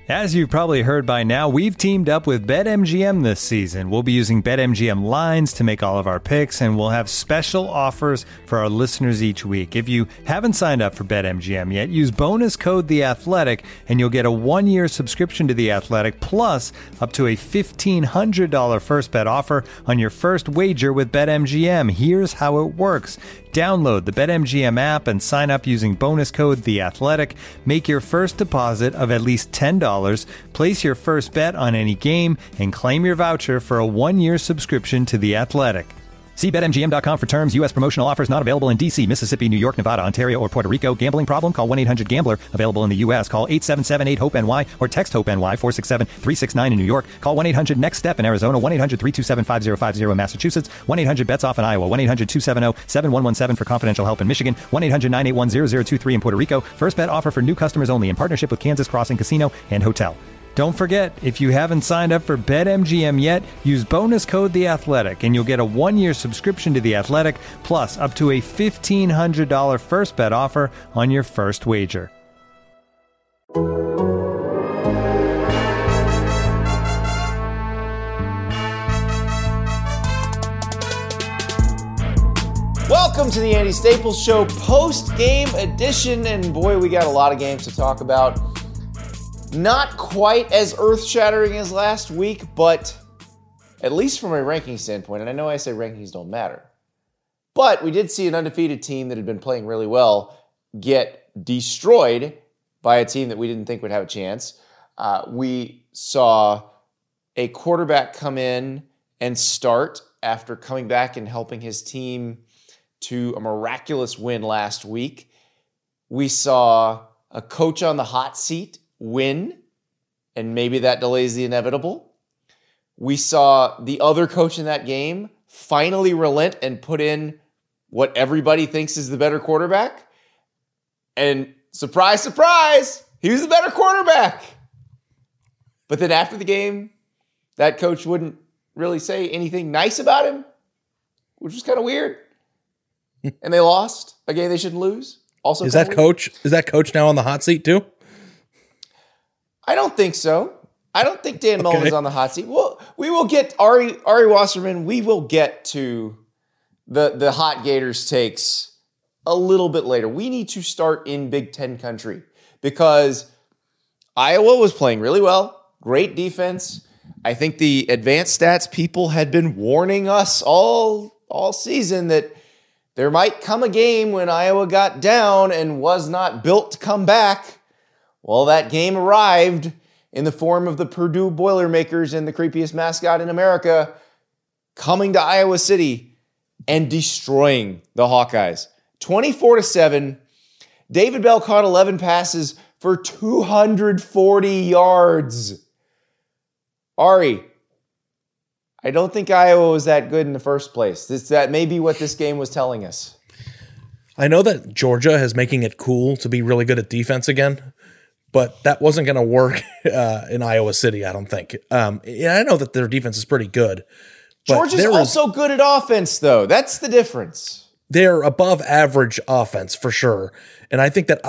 As you've probably heard by now, we've teamed up with BetMGM this season. We'll be using BetMGM lines to make all of our picks, and we'll have special offers for our listeners each week. If you haven't signed up for BetMGM yet, use bonus code The Athletic, and you'll get a 1-year subscription to The Athletic, plus up to a $1,500 first bet offer on your first wager with BetMGM. Here's how it works. Download the BetMGM app and sign up using bonus code The Athletic. Make your first deposit of at least $10. Place your first bet on any game and claim your voucher for a 1-year subscription to The Athletic. See BetMGM.com for terms. U.S. promotional offers not available in D.C., Mississippi, New York, Nevada, Ontario, or Puerto Rico. Gambling problem? Call 1-800-GAMBLER. Available in the U.S. Call 877-8-HOPE-NY or text HOPE-NY 467-369 in New York. Call 1-800-NEXT-STEP in Arizona. 1-800-327-5050 in Massachusetts. 1-800-BETS-OFF in Iowa. 1-800-270-7117 for confidential help in Michigan. 1-800-981-0023 in Puerto Rico. First bet offer for new customers only in partnership with Kansas Crossing Casino and Hotel. Don't forget, if you haven't signed up for BetMGM yet, use bonus code The Athletic, and you'll get a 1-year subscription to The Athletic, plus up to a $1,500 first bet offer on your first wager. Welcome to the Andy Staples Show post-game edition, and boy, we got a lot of games to talk about. Not quite as earth-shattering as last week, but at least from a ranking standpoint, and I know I say rankings don't matter, but we did see an undefeated team that had been playing really well get destroyed by a team that we didn't think would have a chance. We saw a quarterback come in and start after coming back and helping his team to a miraculous win last week. We saw a coach on the hot seat win, and maybe that delays the inevitable. We saw the other coach in that game finally relent and put in what everybody thinks is the better quarterback. And surprise, surprise, he was the better quarterback. But then after the game, that coach wouldn't really say anything nice about him, which was kind of weird. And they lost a game they shouldn't lose. Also, is that coach now on the hot seat too? I don't think so. I don't think Dan Mullen's on the hot seat. Well, we will get Ari Wasserman. We will get to the hot Gators takes a little bit later. We need to start in Big Ten country because Iowa was playing really well. Great defense. I think the advanced stats people had been warning us all season that there might come a game when Iowa got down and was not built to come back. Well, that game arrived in the form of the Purdue Boilermakers and the creepiest mascot in America coming to Iowa City and destroying the Hawkeyes. 24-7. David Bell caught 11 passes for 240 yards. Ari, I don't think Iowa was that good in the first place. That may be what this game was telling us. I know that Georgia is making it cool to be really good at defense again, but that wasn't going to work in Iowa City, I don't think. I know that their defense is pretty good. Georgia's also good at offense, though. That's the difference. They're above average offense, for sure. And I think that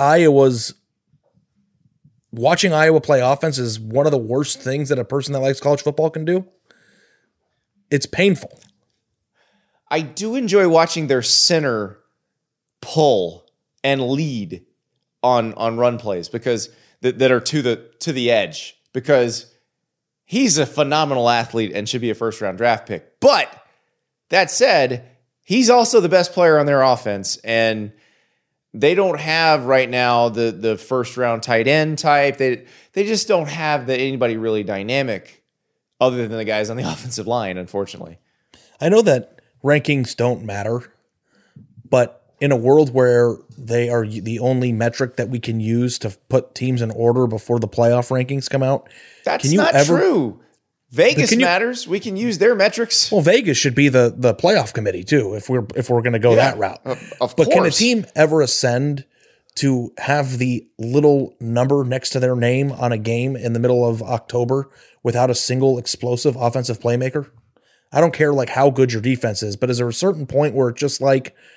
watching Iowa play offense is one of the worst things that a person that likes college football can do. It's painful. I do enjoy watching their center pull and lead on run plays because that are to the edge, because he's a phenomenal athlete and should be a first-round draft pick. But that said, he's also the best player on their offense, and they don't have right now the first-round tight end type. They just don't have anybody really dynamic other than the guys on the offensive line, unfortunately. I know that rankings don't matter, but in a world where they are the only metric that we can use to put teams in order before the playoff rankings come out. That's not true. Vegas matters. We can use their metrics. Well, Vegas should be the playoff committee too, if we're going to go that route. Of but course. Can a team ever ascend to have the little number next to their name on a game in the middle of October without a single explosive offensive playmaker? I don't care how good your defense is, but is there a certain point where it's just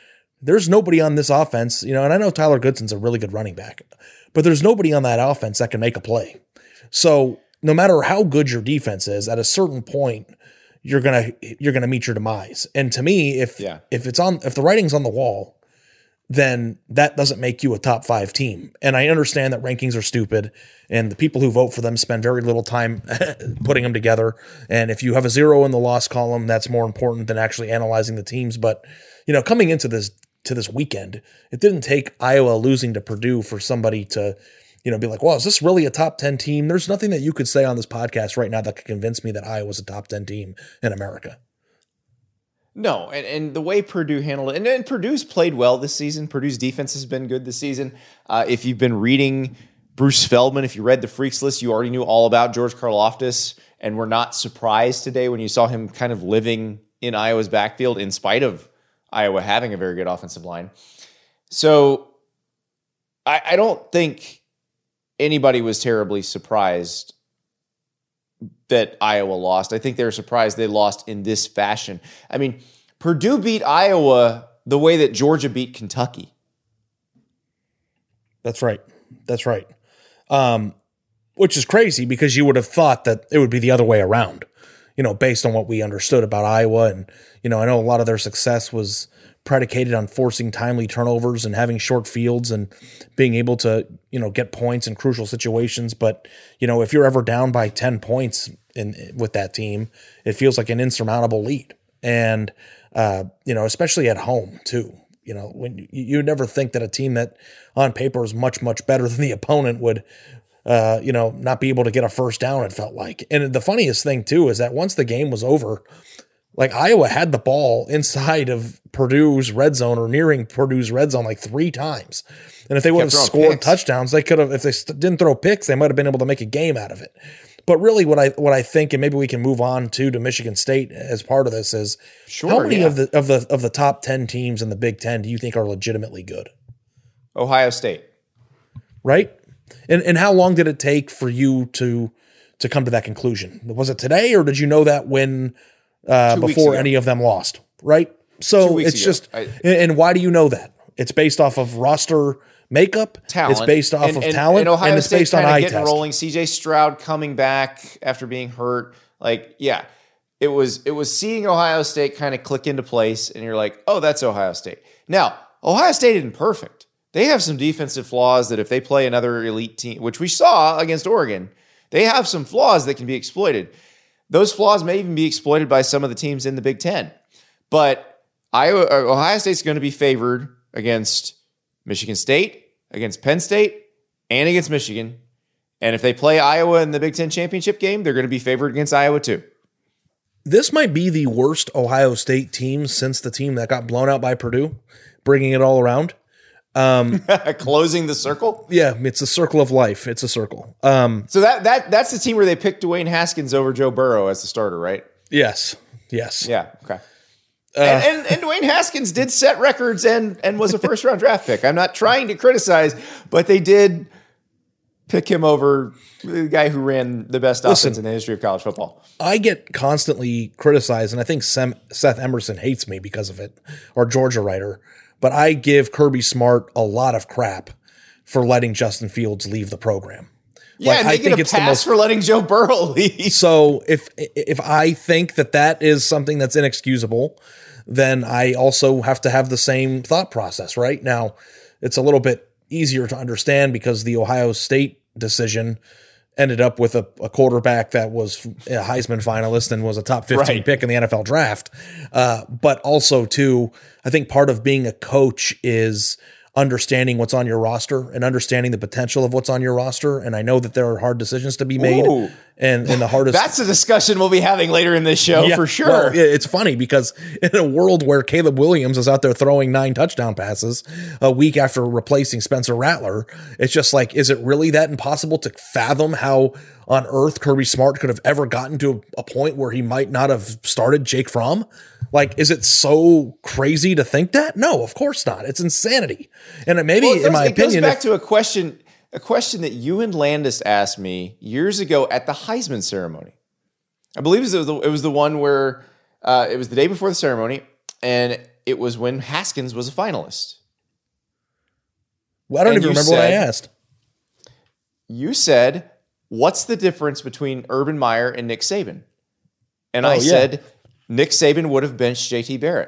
there's nobody on this offense, and I know Tyler Goodson's a really good running back, but there's nobody on that offense that can make a play. So no matter how good your defense is, at a certain point, you're gonna meet your demise. And to me, if the writing's on the wall, then that doesn't make you a top 5 team. And I understand that rankings are stupid and the people who vote for them spend very little time putting them together. And if you have a 0 in the loss column, that's more important than actually analyzing the teams. But, coming into this weekend, it didn't take Iowa losing to Purdue for somebody to, be like, well, is this really a top 10 team? There's nothing that you could say on this podcast right now that could convince me that Iowa's a top 10 team in America. No, and the way Purdue handled it, and Purdue's played well this season. Purdue's defense has been good this season. If you've been reading Bruce Feldman, if you read the Freaks list, you already knew all about George Karlaftis and were not surprised today when you saw him kind of living in Iowa's backfield in spite of Iowa having a very good offensive line. So I don't think anybody was terribly surprised that Iowa lost. I think they were surprised they lost in this fashion. I mean, Purdue beat Iowa the way that Georgia beat Kentucky. That's right. Which is crazy because you would have thought that it would be the other way around, based on what we understood about Iowa. And, I know a lot of their success was predicated on forcing timely turnovers and having short fields and being able to, get points in crucial situations. But, if you're ever down by 10 points with that team, it feels like an insurmountable lead. And, especially at home too, when you never think that a team that on paper is much, much better than the opponent would, not be able to get a first down, it felt like. And the funniest thing too, is that once the game was over, like Iowa had the ball inside of Purdue's red zone or nearing Purdue's red zone like 3 times. And if they would have scored touchdowns, they could have, if they didn't throw picks, they might've been able to make a game out of it. But really what I think, and maybe we can move on to Michigan State as part of this is how many of the top 10 teams in the Big Ten do you think are legitimately good? Ohio State. Right. And how long did it take for you to come to that conclusion? Was it today or did you know that when, before any of them lost, right? So it's just, and why do you know that? It's based off of roster makeup, talent. It's based off of talent, and Ohio and it's State based on eye getting test. rolling. CJ Stroud coming back after being hurt, it was seeing Ohio State kind of click into place, and you're like, oh, that's Ohio State. Now, Ohio State isn't perfect. They have some defensive flaws that if they play another elite team, which we saw against Oregon, they have some flaws that can be exploited. Those flaws may even be exploited by some of the teams in the Big Ten. But Ohio State's going to be favored against Michigan State, against Penn State, and against Michigan. And if they play Iowa in the Big Ten championship game, they're going to be favored against Iowa too. This might be the worst Ohio State team since the team that got blown out by Purdue, bringing it all around. Closing the circle? Yeah, it's a circle of life. It's a circle. So that's the team where they picked Dwayne Haskins over Joe Burrow as the starter, right? Yes. Yeah, okay. And Dwayne Haskins did set records and was a first-round draft pick. I'm not trying to criticize, but they did pick him over the guy who ran the best offense in the history of college football. I get constantly criticized, and I think Seth Emerson hates me because of it, or Georgia writer, but I give Kirby Smart a lot of crap for letting Justin Fields leave the program. Yeah, and I think it's pass for letting Joe Burrow leave. So if I think that is something that's inexcusable, then I also have to have the same thought process, right? Now, it's a little bit easier to understand because the Ohio State decision ended up with a quarterback that was a Heisman finalist and was a top 15 pick in the NFL draft. But also, too, I think part of being a coach is understanding what's on your roster and understanding the potential of what's on your roster. And I know that there are hard decisions to be made. Ooh. And the hardest. That's a discussion we'll be having later in this show for sure. Well, it's funny because in a world where Caleb Williams is out there throwing 9 touchdown passes a week after replacing Spencer Rattler, it's just like, is it really that impossible to fathom how on earth Kirby Smart could have ever gotten to a point where he might not have started Jake Fromm? Like, is it so crazy to think that? No, of course not. It's insanity. And it maybe, in my opinion, it goes back to a question that you and Landis asked me years ago at the Heisman ceremony. I believe it was the one where it was the day before the ceremony, and it was when Haskins was a finalist. Well, I don't even remember what I asked. You said, what's the difference between Urban Meyer and Nick Saban? And I said, Nick Saban would have benched JT Barrett.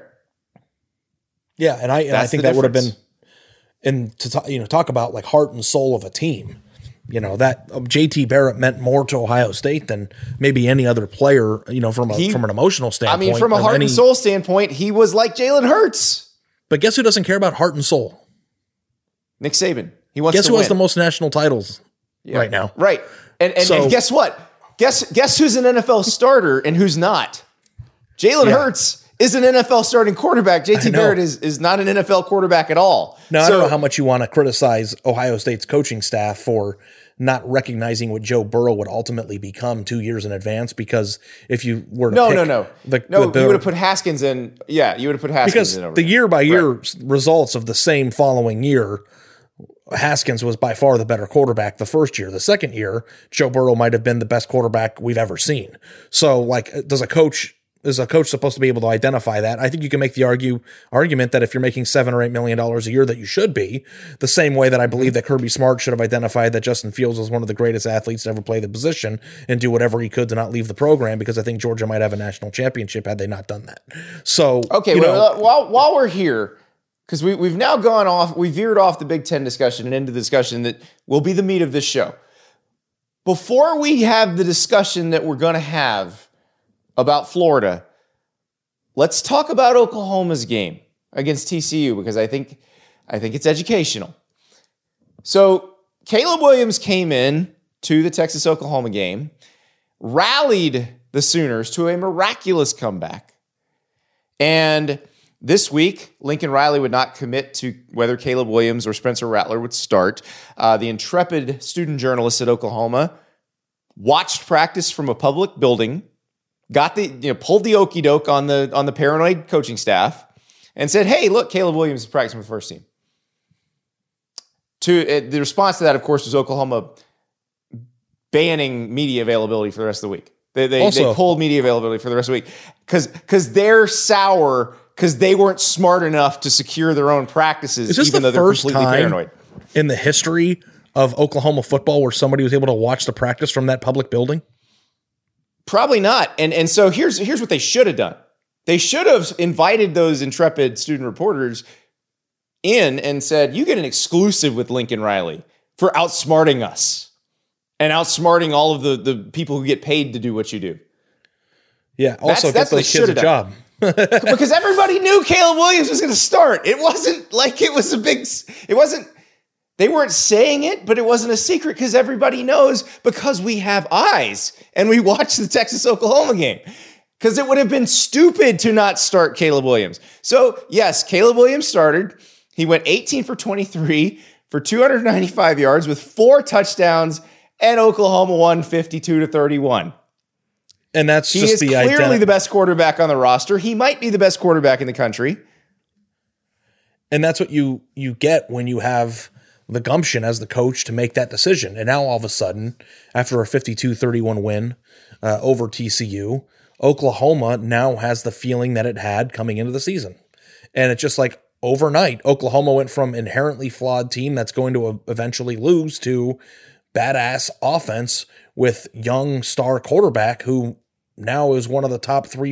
Yeah, and I think that would have been, and to talk about like heart and soul of a team. That JT Barrett meant more to Ohio State than maybe any other player, from an emotional standpoint. I mean, from a heart and soul standpoint, he was like Jalen Hurts. But guess who doesn't care about heart and soul? Nick Saban. He wants guess to who win. has the most national titles right now? Right. And guess what? Guess who's an NFL starter and who's not? Jalen Hurts is an NFL starting quarterback. JT Barrett is not an NFL quarterback at all. Now, I don't know how much you want to criticize Ohio State's coaching staff for not recognizing what Joe Burrow would ultimately become 2 years in advance, because if you were to you would have put Haskins in. Yeah, you would have put Haskins in over the year-by-year results of the same following year, Haskins was by far the better quarterback the first year. The second year, Joe Burrow might have been the best quarterback we've ever seen. So, is a coach supposed to be able to identify that? I think you can make the argument that if you're making $7 or $8 million a year, that you should be. The same way that I believe that Kirby Smart should have identified that Justin Fields was one of the greatest athletes to ever play the position and do whatever he could to not leave the program, because I think Georgia might have a national championship had they not done that. So, okay, while we're here, because we've now gone off, we veered off the Big Ten discussion and into the discussion that will be the meat of this show. Before we have the discussion that we're going to have about Florida, let's talk about Oklahoma's game against TCU, because I think it's educational. So Caleb Williams came in to the Texas-Oklahoma game, rallied the Sooners to a miraculous comeback, and this week, Lincoln Riley would not commit to whether Caleb Williams or Spencer Rattler would start. The intrepid student journalist at Oklahoma watched practice from a public building, pulled the okey doke on the paranoid coaching staff, and said, "Hey, look, Caleb Williams is practicing with the first team." The response to that, of course, was Oklahoma banning media availability for the rest of the week. They pulled media availability for the rest of the week because they're sour. Because they weren't smart enough to secure their own practices, even though they're completely paranoid. In the history of Oklahoma football where somebody was able to watch the practice from that public building? Probably not. And so here's what they should have done. They should have invited those intrepid student reporters in and said, "You get an exclusive with Lincoln Riley for outsmarting us and outsmarting all of the people who get paid to do what you do." Yeah, also get those kids a job. Because everybody knew Caleb Williams was going to start. It wasn't like it was they weren't saying it, but it wasn't a secret because everybody knows, because we have eyes and we watch the Texas-Oklahoma game. Because it would have been stupid to not start Caleb Williams. So, yes, Caleb Williams started. He went 18 for 23 for 295 yards with 4 touchdowns, and Oklahoma won 52-31. And that's he is clearly the best quarterback on the roster. He might be the best quarterback in the country. And that's what you get when you have the gumption as the coach to make that decision. And now all of a sudden, after a 52-31 win over TCU, Oklahoma now has the feeling that it had coming into the season. And it's just like overnight, Oklahoma went from inherently flawed team that's going to eventually lose to badass offense with young star quarterback who now is one of the top 3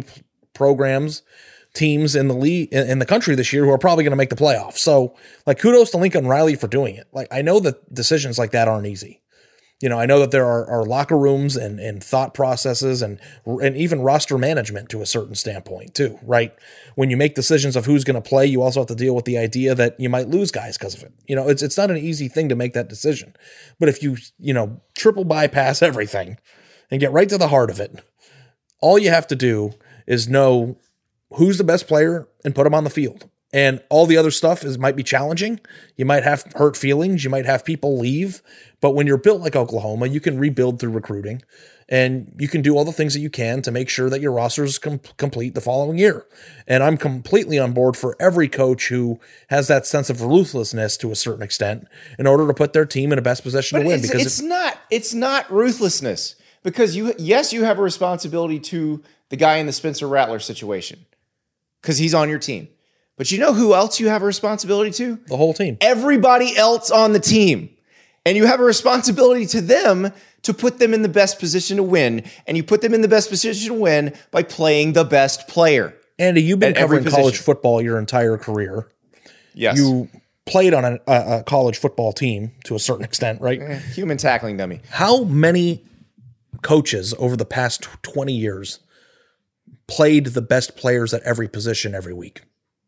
teams in the league in the country this year who are probably going to make the playoffs. So, kudos to Lincoln Riley for doing it. I know that decisions like that aren't easy. I know that there are locker rooms and thought processes and even roster management to a certain standpoint too, right? When you make decisions of who's going to play, you also have to deal with the idea that you might lose guys because of it. It's not an easy thing to make that decision. But if you triple bypass everything and get right to the heart of it, all you have to do is know who's the best player and put them on the field. And all the other stuff might be challenging. You might have hurt feelings. You might have people leave. But when you're built like Oklahoma, you can rebuild through recruiting. And you can do all the things that you can to make sure that your roster is complete the following year. And I'm completely on board for every coach who has that sense of ruthlessness to a certain extent in order to put their team in the best position to win. Because it's not ruthlessness. Because you have a responsibility to the guy in the Spencer Rattler situation because he's on your team. But you know who else you have a responsibility to? The whole team. Everybody else on the team. And you have a responsibility to them to put them in the best position to win. And you put them in the best position to win by playing the best player. Andy, you've been covering college football your entire career. Yes. You played on a college football team to a certain extent, right? Human tackling dummy. How many coaches over the past 20 years played the best players at every position every week?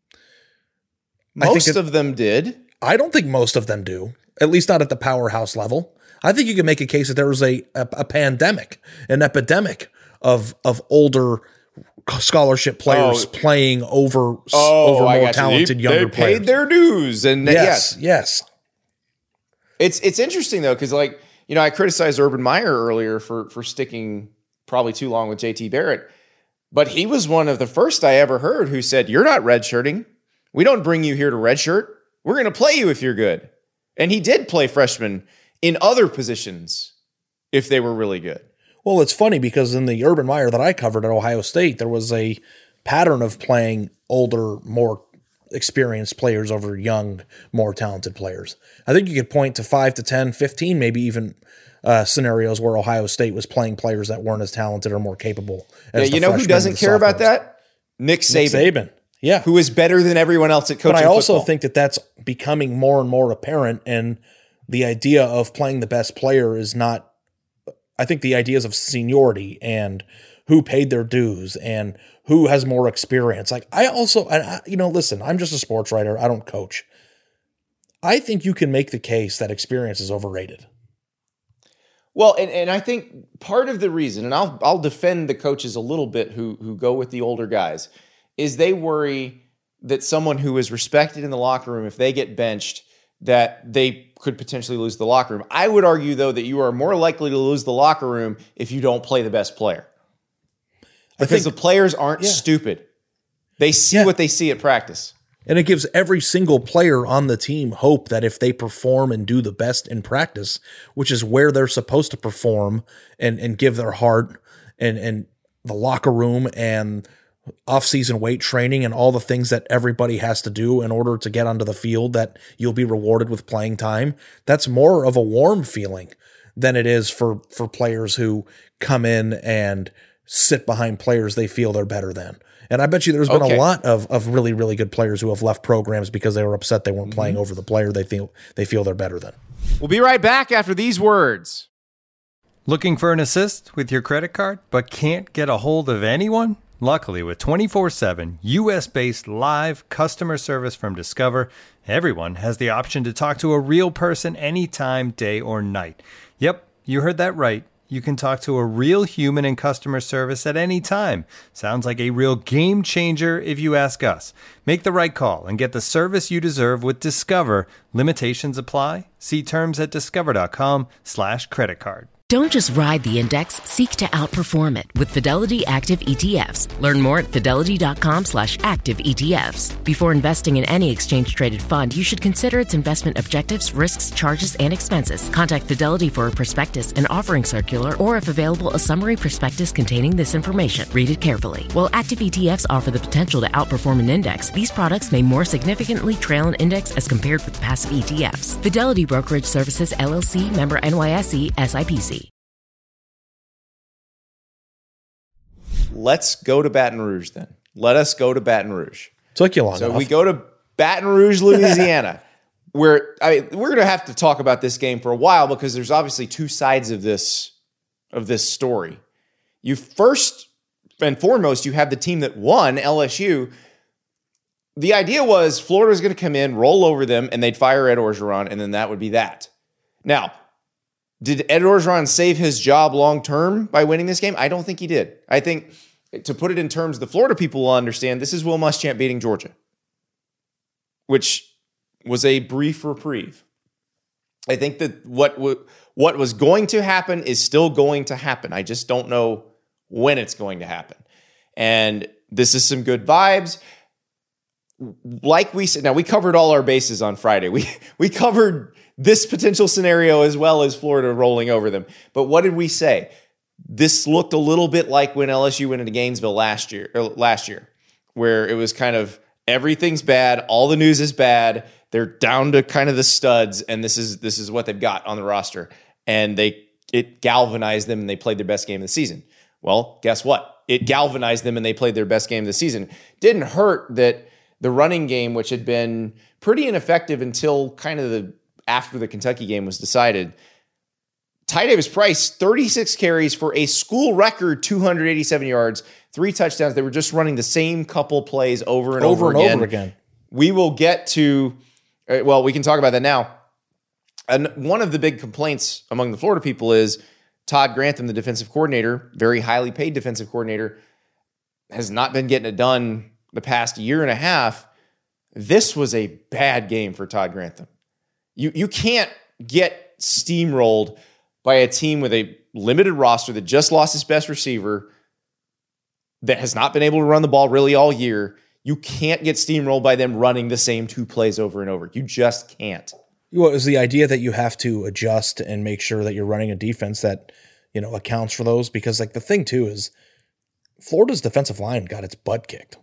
Most of them did. I don't think most of them do, at least not at the powerhouse level. I think you can make a case that there was a pandemic, an epidemic of older scholarship players playing over more talented younger players. They paid their dues. And yes. It's interesting, though, because, like, you know, I criticized Urban Meyer earlier for sticking probably too long with JT Barrett, but he was one of the first I ever heard who said, "You're not redshirting. We don't bring you here to redshirt. We're going to play you if you're good." And he did play freshmen in other positions if they were really good. Well, it's funny because in the Urban Meyer that I covered at Ohio State, there was a pattern of playing older, more experienced players over young, more talented players. I think you could point to 5 to 10, 15, maybe even scenarios where Ohio State was playing players that weren't as talented or more capable. As you know who doesn't care about that? Nick Saban. Yeah. Who is better than everyone else at coaching But I also football. think that that's becoming more and more apparent, and the idea of playing the best player is not, I think the ideas of seniority and who paid their dues and who has more experience. Like listen, I'm just a sports writer. I don't coach. I think you can make the case that experience is overrated. Well, and I think part of the reason, and I'll defend the coaches a little bit who go with the older guys, is they worry that someone who is respected in the locker room, if they get benched, that they could potentially lose the locker room. I would argue, though, that you are more likely to lose the locker room if you don't play the best player. Because the players aren't stupid. They see what they see at practice. And it gives every single player on the team hope that if they perform and do the best in practice, which is where they're supposed to perform and give their heart and the locker room and off-season weight training and all the things that everybody has to do in order to get onto the field, that you'll be rewarded with playing time. That's more of a warm feeling than it is for players who come in and sit behind players they feel they're better than. And I bet you there's been a lot of really, really good players who have left programs because they were upset they weren't playing over the player they feel they're better than. We'll be right back after these words. Looking for an assist with your credit card but can't get a hold of anyone? Luckily, with 24/7 U.S.-based live customer service from Discover, everyone has the option to talk to a real person anytime, day or night. Yep, you heard that right. You can talk to a real human in customer service at any time. Sounds like a real game changer if you ask us. Make the right call and get the service you deserve with Discover. Limitations apply. See terms at discover.com/creditcard. Don't just ride the index, seek to outperform it with Fidelity Active ETFs. Learn more at fidelity.com/active ETFs. Before investing in any exchange-traded fund, you should consider its investment objectives, risks, charges, and expenses. Contact Fidelity for a prospectus, an offering circular, or if available, a summary prospectus containing this information. Read it carefully. While active ETFs offer the potential to outperform an index, these products may more significantly trail an index as compared with passive ETFs. Fidelity Brokerage Services, LLC, member NYSE, SIPC. Let's go to Baton Rouge then. Let us go to Baton Rouge. Took you long enough. So we go to Baton Rouge, Louisiana, where we're going to have to talk about this game for a while because there's obviously two sides of this story. You first and foremost, you have the team that won, LSU. The idea was Florida was going to come in, roll over them, and they'd fire Ed Orgeron, and then that would be that. Now, did Ed Orgeron save his job long-term by winning this game? I don't think he did. I think, to put it in terms the Florida people will understand, this is Will Muschamp beating Georgia, which was a brief reprieve. I think that what was going to happen is still going to happen. I just don't know when it's going to happen. And this is some good vibes. Like we said, now we covered all our bases on Friday. We covered this potential scenario as well as Florida rolling over them. But what did we say? This looked a little bit like when LSU went into Gainesville last year, where it was kind of everything's bad. All the news is bad. They're down to kind of the studs, and this is what they've got on the roster. And it galvanized them, and they played their best game of the season. Well, guess what? It galvanized them, and they played their best game of the season. Didn't hurt that the running game, which had been pretty ineffective until kind of after the Kentucky game was decided. Ty Davis Price, 36 carries for a school record 287 yards, 3 touchdowns. They were just running the same couple plays over and over again. We will get to, well, we can talk about that now. And one of the big complaints among the Florida people is Todd Grantham, the defensive coordinator, very highly paid defensive coordinator, has not been getting it done the past year and a half. This was a bad game for Todd Grantham. You can't get steamrolled by a team with a limited roster that just lost its best receiver, that has not been able to run the ball really all year. You can't get steamrolled by them running the same 2 plays over and over. You just can't. Well, is the idea that you have to adjust and make sure that you're running a defense that, accounts for those? Because the thing too is Florida's defensive line got its butt kicked.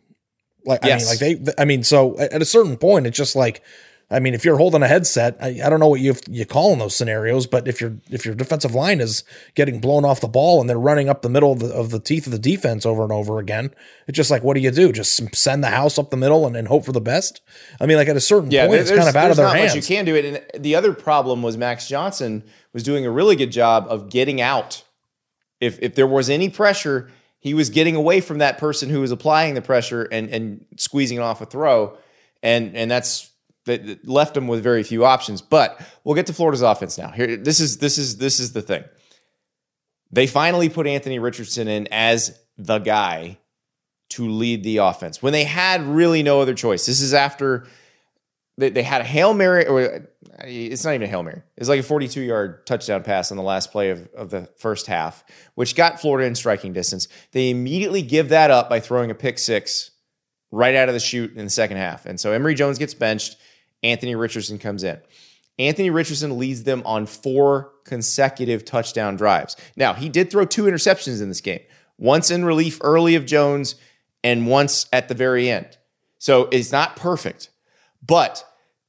So at a certain point, it's just if you're holding a headset, I don't know what you call in those scenarios, but if your defensive line is getting blown off the ball and they're running up the middle of the teeth of the defense over and over again, it's just what do you do? Just send the house up the middle and hope for the best? At a certain point, it's kind of out of their hands. Much you can do it. And the other problem was Max Johnson was doing a really good job of getting out. If there was any pressure, he was getting away from that person who was applying the pressure and squeezing it off a throw. And that left them with very few options. But we'll get to Florida's offense now. Here, this is the thing. They finally put Anthony Richardson in as the guy to lead the offense when they had really no other choice. This is after they had a Hail Mary, or it's not even a Hail Mary. It's like a 42-yard touchdown pass on the last play of the first half, which got Florida in striking distance. They immediately give that up by throwing a pick six right out of the chute in the second half. And so Emory Jones gets benched. Anthony Richardson comes in. Anthony Richardson leads them on 4 consecutive touchdown drives. Now, he did throw 2 interceptions in this game, once in relief early of Jones and once at the very end. So it's not perfect. But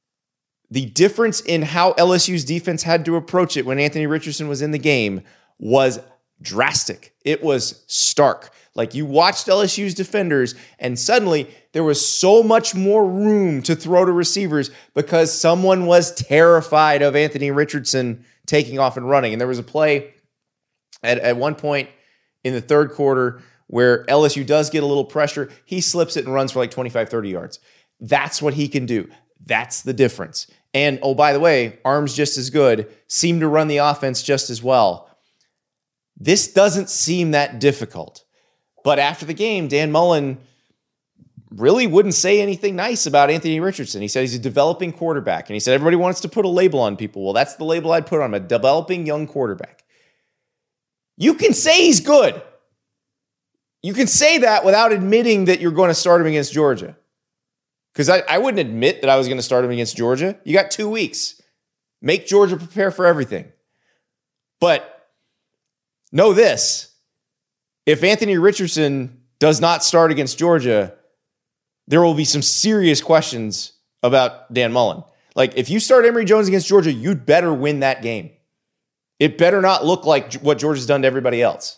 the difference in how LSU's defense had to approach it when Anthony Richardson was in the game was drastic. It was stark. You watched LSU's defenders, and suddenly there was so much more room to throw to receivers because someone was terrified of Anthony Richardson taking off and running. And there was a play at one point in the third quarter where LSU does get a little pressure. He slips it and runs for 25, 30 yards. That's what he can do. That's the difference. And, oh, by the way, arms just as good, seem to run the offense just as well. This doesn't seem that difficult. But after the game, Dan Mullen really wouldn't say anything nice about Anthony Richardson. He said he's a developing quarterback. And he said everybody wants to put a label on people. Well, that's the label I'd put on him, a developing young quarterback. You can say he's good. You can say that without admitting that you're going to start him against Georgia. Because I wouldn't admit that I was going to start him against Georgia. You got 2 weeks. Make Georgia prepare for everything. But know this. If Anthony Richardson does not start against Georgia, there will be some serious questions about Dan Mullen. If you start Emory Jones against Georgia, you'd better win that game. It better not look like what Georgia's done to everybody else.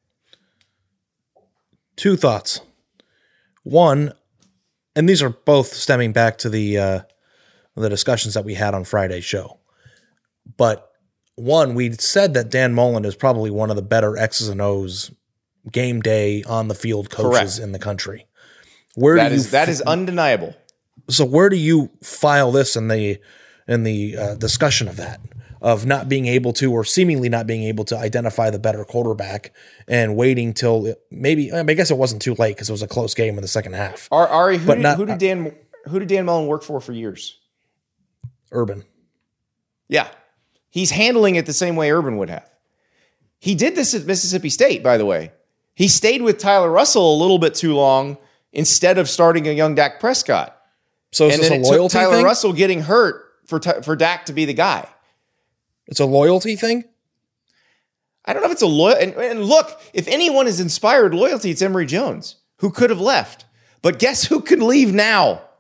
2 thoughts. One, and these are both stemming back to the discussions that we had on Friday's show. But one, we said that Dan Mullen is probably one of the better X's and O's game day on the field coaches in the country. That is undeniable. So where do you file this in the discussion of that? Of not being able to, or seemingly not being able to identify the better quarterback and waiting till maybe, I guess it wasn't too late because it was a close game in the second half. Ari, who did Dan Mullen work for years? Urban. Yeah. He's handling it the same way Urban would have. He did this at Mississippi State, by the way. He stayed with Tyler Russell a little bit too long instead of starting a young Dak Prescott. So is this a loyalty took Tyler thing? Russell getting hurt for Dak to be the guy. It's a loyalty thing? I don't know if it's a loyalty. And look, if anyone has inspired loyalty, it's Emory Jones, who could have left. But guess who could leave now?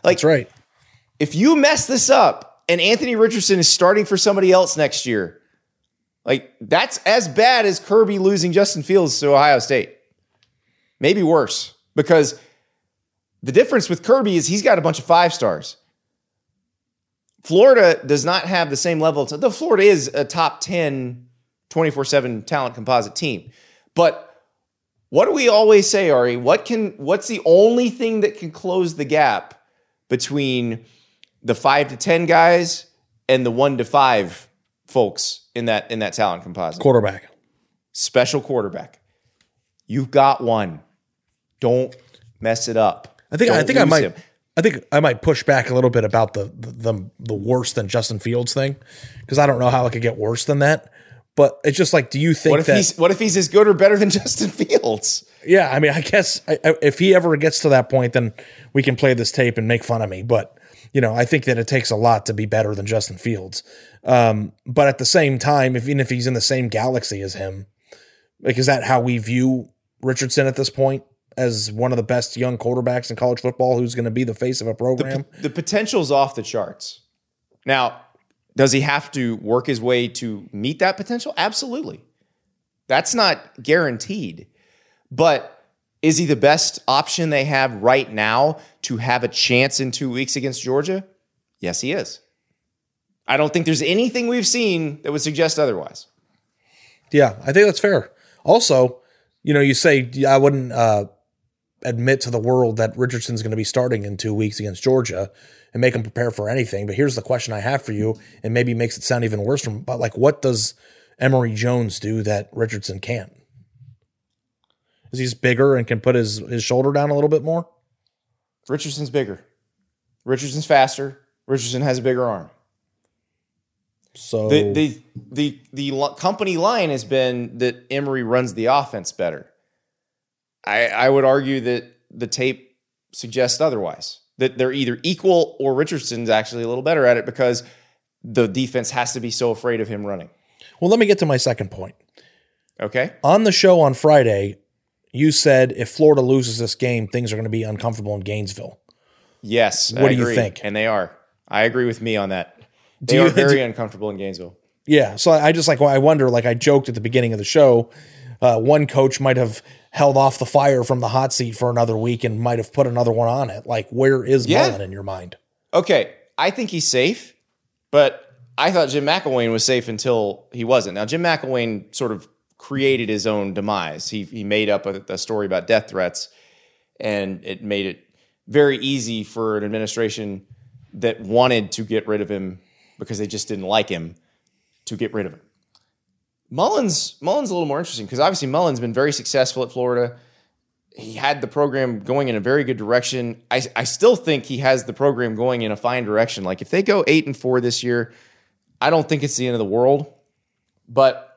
Like, That's right. if you mess this up and Anthony Richardson is starting for somebody else next year, like, that's as bad as Kirby losing Justin Fields to Ohio State. Maybe worse, because the difference with Kirby is he's got a bunch of 5-stars. Florida does not have the same level. Though Florida is a top 10, 24/7 talent composite team. But what do we always say, Ari? What's the only thing that can close the gap between the 5 to 10 guys and the 1 to 5 folks in that talent composite? Quarterback. Special quarterback. You've got one. Don't mess it up. I think I might push back a little bit about the worse than Justin Fields thing, because I don't know how it could get worse than that. But it's just like, do you think what if he's as good or better than Justin Fields? Yeah, I mean, I guess if he ever gets to that point, then we can play this tape and make fun of me. But I think that it takes a lot to be better than Justin Fields. But at the same time, even if he's in the same galaxy as him, like, is that how we view Richardson at this point? As one of the best young quarterbacks in college football who's going to be the face of a program? The potential's off the charts. Now, does he have to work his way to meet that potential? Absolutely. That's not guaranteed. But is he the best option they have right now to have a chance in 2 weeks against Georgia? Yes, he is. I don't think there's anything we've seen that would suggest otherwise. Yeah, I think that's fair. Also, you say I wouldn't admit to the world that Richardson's going to be starting in 2 weeks against Georgia and make him prepare for anything. But here's the question I have for you, and maybe makes it sound even worse but like, what does Emory Jones do that Richardson can't? Is he just bigger and can put his shoulder down a little bit more? Richardson's bigger. Richardson's faster. Richardson has a bigger arm. So the company line has been that Emory runs the offense better. I would argue that the tape suggests otherwise, that they're either equal or Richardson's actually a little better at it because the defense has to be so afraid of him running. Well, let me get to my second point. Okay. On the show on Friday, you said if Florida loses this game, things are going to be uncomfortable in Gainesville. Yes. What do you think? And they are. I agree with me on that. They are very uncomfortable in Gainesville. Yeah. So I wonder, like I joked at the beginning of the show, one coach might have held off the fire from the hot seat for another week and might have put another one on it. Like, where is Mullen in your mind? Okay. I think he's safe, but I thought Jim McElwain was safe until he wasn't. Now, Jim McElwain sort of created his own demise. He made up a story about death threats, and it made it very easy for an administration that wanted to get rid of him because they just didn't like him to get rid of him. Mullen's a little more interesting because obviously Mullen's been very successful at Florida. He had the program going in a very good direction. I still think he has the program going in a fine direction. Like, if they go 8-4 this year, I don't think it's the end of the world. But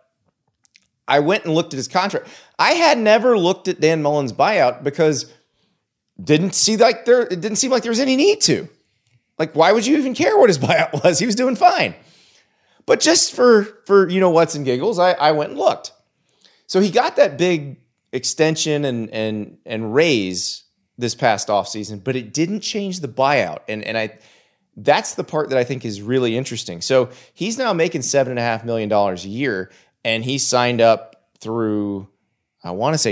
I went and looked at his contract. I had never looked at Dan Mullen's buyout because it didn't seem like there was any need to. Like, why would you even care what his buyout was? He was doing fine. But just for what's and giggles, I went and looked. So he got that big extension and raise this past offseason, but it didn't change the buyout. And that's the part that I think is really interesting. So he's now making $7.5 million a year, and he signed up through, I want to say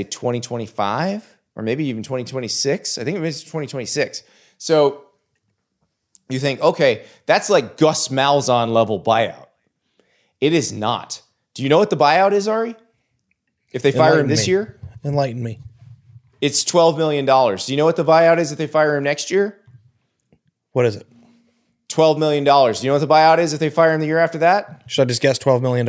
2025 or maybe even 2026. I think it was 2026. So you think, okay, that's like Gus Malzahn level buyout. It is not. Do you know what the buyout is, Ari? If they fire him this year? Enlighten me. It's $12 million. Do you know what the buyout is if they fire him next year? What is it? $12 million. Do you know what the buyout is if they fire him the year after that? Should I just guess $12 million?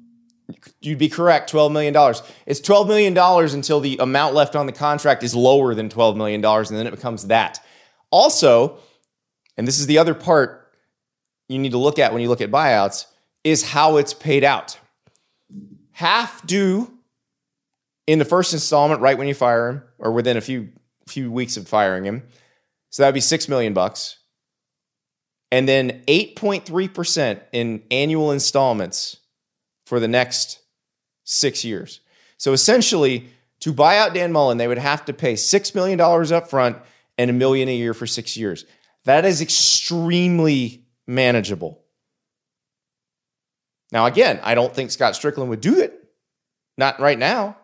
You'd be correct, $12 million. It's $12 million until the amount left on the contract is lower than $12 million, and then it becomes that. Also, and this is the other part you need to look at when you look at buyouts, is how it's paid out. Half due in the first installment right when you fire him, or within a few weeks of firing him. So that would be $6 million. And then 8.3% in annual installments for the next 6 years. So essentially, to buy out Dan Mullen, they would have to pay $6 million up front and $1 million a year for 6 years. That is extremely manageable. Now, again, I don't think Scott Strickland would do it. Not right now.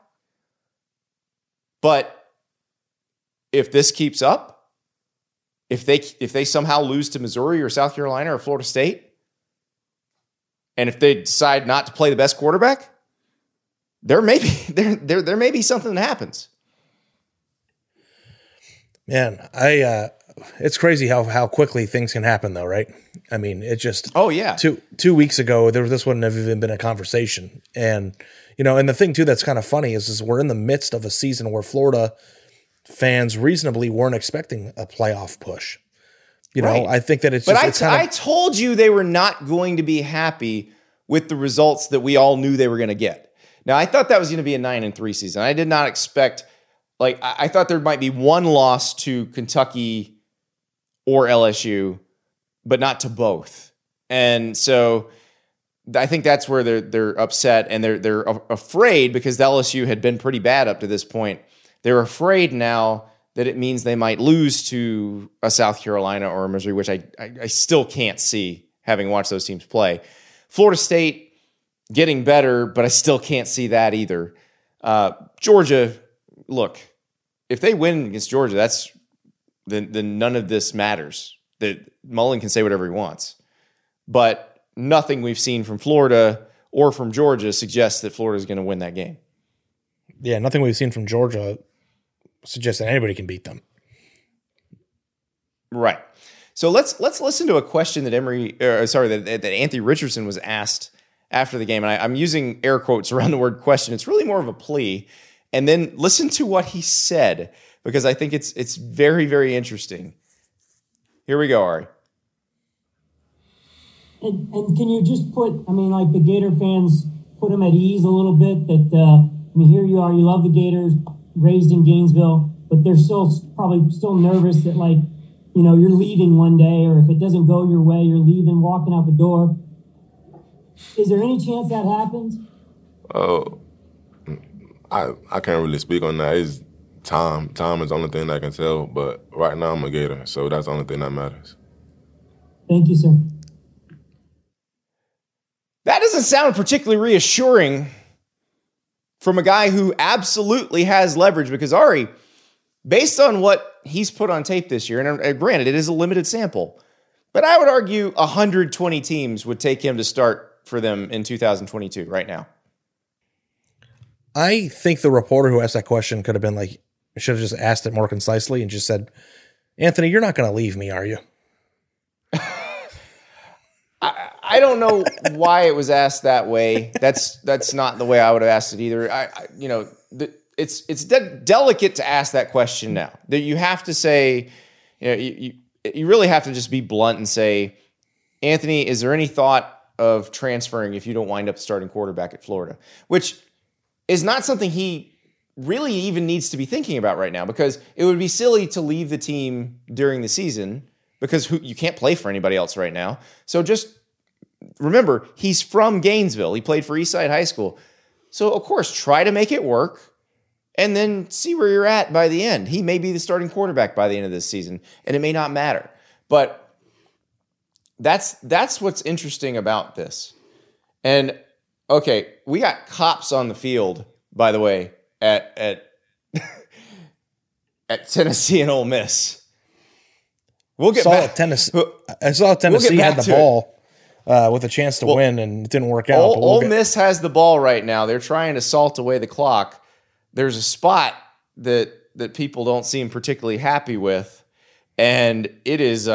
But if this keeps up, if they somehow lose to Missouri or South Carolina or Florida State, and if they decide not to play the best quarterback, there may be something that happens. Man, it's crazy how quickly things can happen, though, right? I mean, it just. Oh yeah. 2 weeks ago, this wouldn't have even been a conversation, and and the thing too that's kind of funny is we're in the midst of a season where Florida fans reasonably weren't expecting a playoff push. Right. I think that it's. But just, I told you they were not going to be happy with the results that we all knew they were going to get. Now, I thought that was going to be a 9-3 season. I did not expect. I thought there might be one loss to Kentucky or LSU, but not to both. And so I think that's where they're upset and they're afraid because the LSU had been pretty bad up to this point. They're afraid now that it means they might lose to a South Carolina or a Missouri, which I still can't see having watched those teams play. Florida State getting better, but I still can't see that either. Georgia, look, if they win against Georgia, then none of this matters. That Mullen can say whatever he wants. But nothing we've seen from Florida or from Georgia suggests that Florida is going to win that game. Yeah, nothing we've seen from Georgia suggests that anybody can beat them. Right. So let's listen to a question that that Anthony Richardson was asked after the game, and I'm using air quotes around the word question. It's really more of a plea. And then listen to what he said, because I think it's very, very interesting. Here we go, Ari. And can you just put, the Gator fans, put them at ease a little bit that, here you are, you love the Gators, raised in Gainesville, but they're probably still nervous that, you're leaving one day, or if it doesn't go your way, you're leaving, walking out the door. Is there any chance that happens? I can't really speak on that. It's time. Time is the only thing that I can tell. But right now I'm a Gator, so that's the only thing that matters. Thank you, sir. That doesn't sound particularly reassuring from a guy who absolutely has leverage, because Ari, based on what he's put on tape this year, and granted, it is a limited sample, but I would argue 120 teams would take him to start for them in 2022 right now. I think the reporter who asked that question could have been should have just asked it more concisely and just said, Anthony, you're not going to leave me, are you? I don't know why it was asked that way. That's not the way I would have asked it either. It's delicate to ask that question now. That you have to say, you really have to just be blunt and say, Anthony, is there any thought of transferring if you don't wind up starting quarterback at Florida? Which is not something he really even needs to be thinking about right now, because it would be silly to leave the team during the season because you can't play for anybody else right now. So just remember, he's from Gainesville. He played for Eastside High School. So, of course, try to make it work and then see where you're at by the end. He may be the starting quarterback by the end of this season, and it may not matter. But that's what's interesting about this. And, okay, we got cops on the field, by the way, at Tennessee and Ole Miss. We'll get back. I saw Tennessee had the ball with a chance to win, and it didn't work out. Ole Miss has the ball right now. They're trying to salt away the clock. There's a spot that people don't seem particularly happy with, and it is,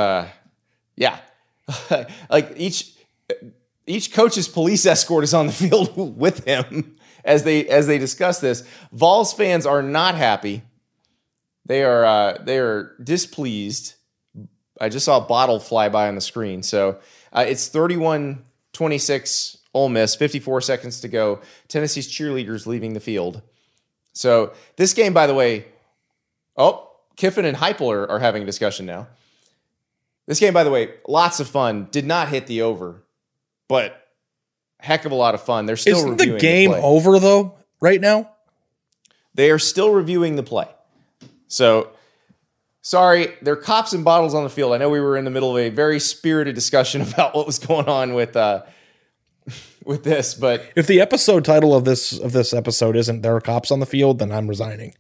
like each coach's police escort is on the field with him as they discuss this. Vols fans are not happy. They are displeased. I just saw a bottle fly by on the screen. So it's 31-26 Ole Miss, 54 seconds to go. Tennessee's cheerleaders leaving the field. So this game, by the way, Kiffin and Heupel are having a discussion now. This game, by the way, lots of fun. Did not hit the over, but heck of a lot of fun. They're still Isn't reviewing the game play. over, though, right now? They are still reviewing the play. So Sorry, there are cops and bottles on the field. I know we were in the middle of a very spirited discussion about what was going on with this, but if the episode title of this episode isn't "There are cops on the field," then I'm resigning.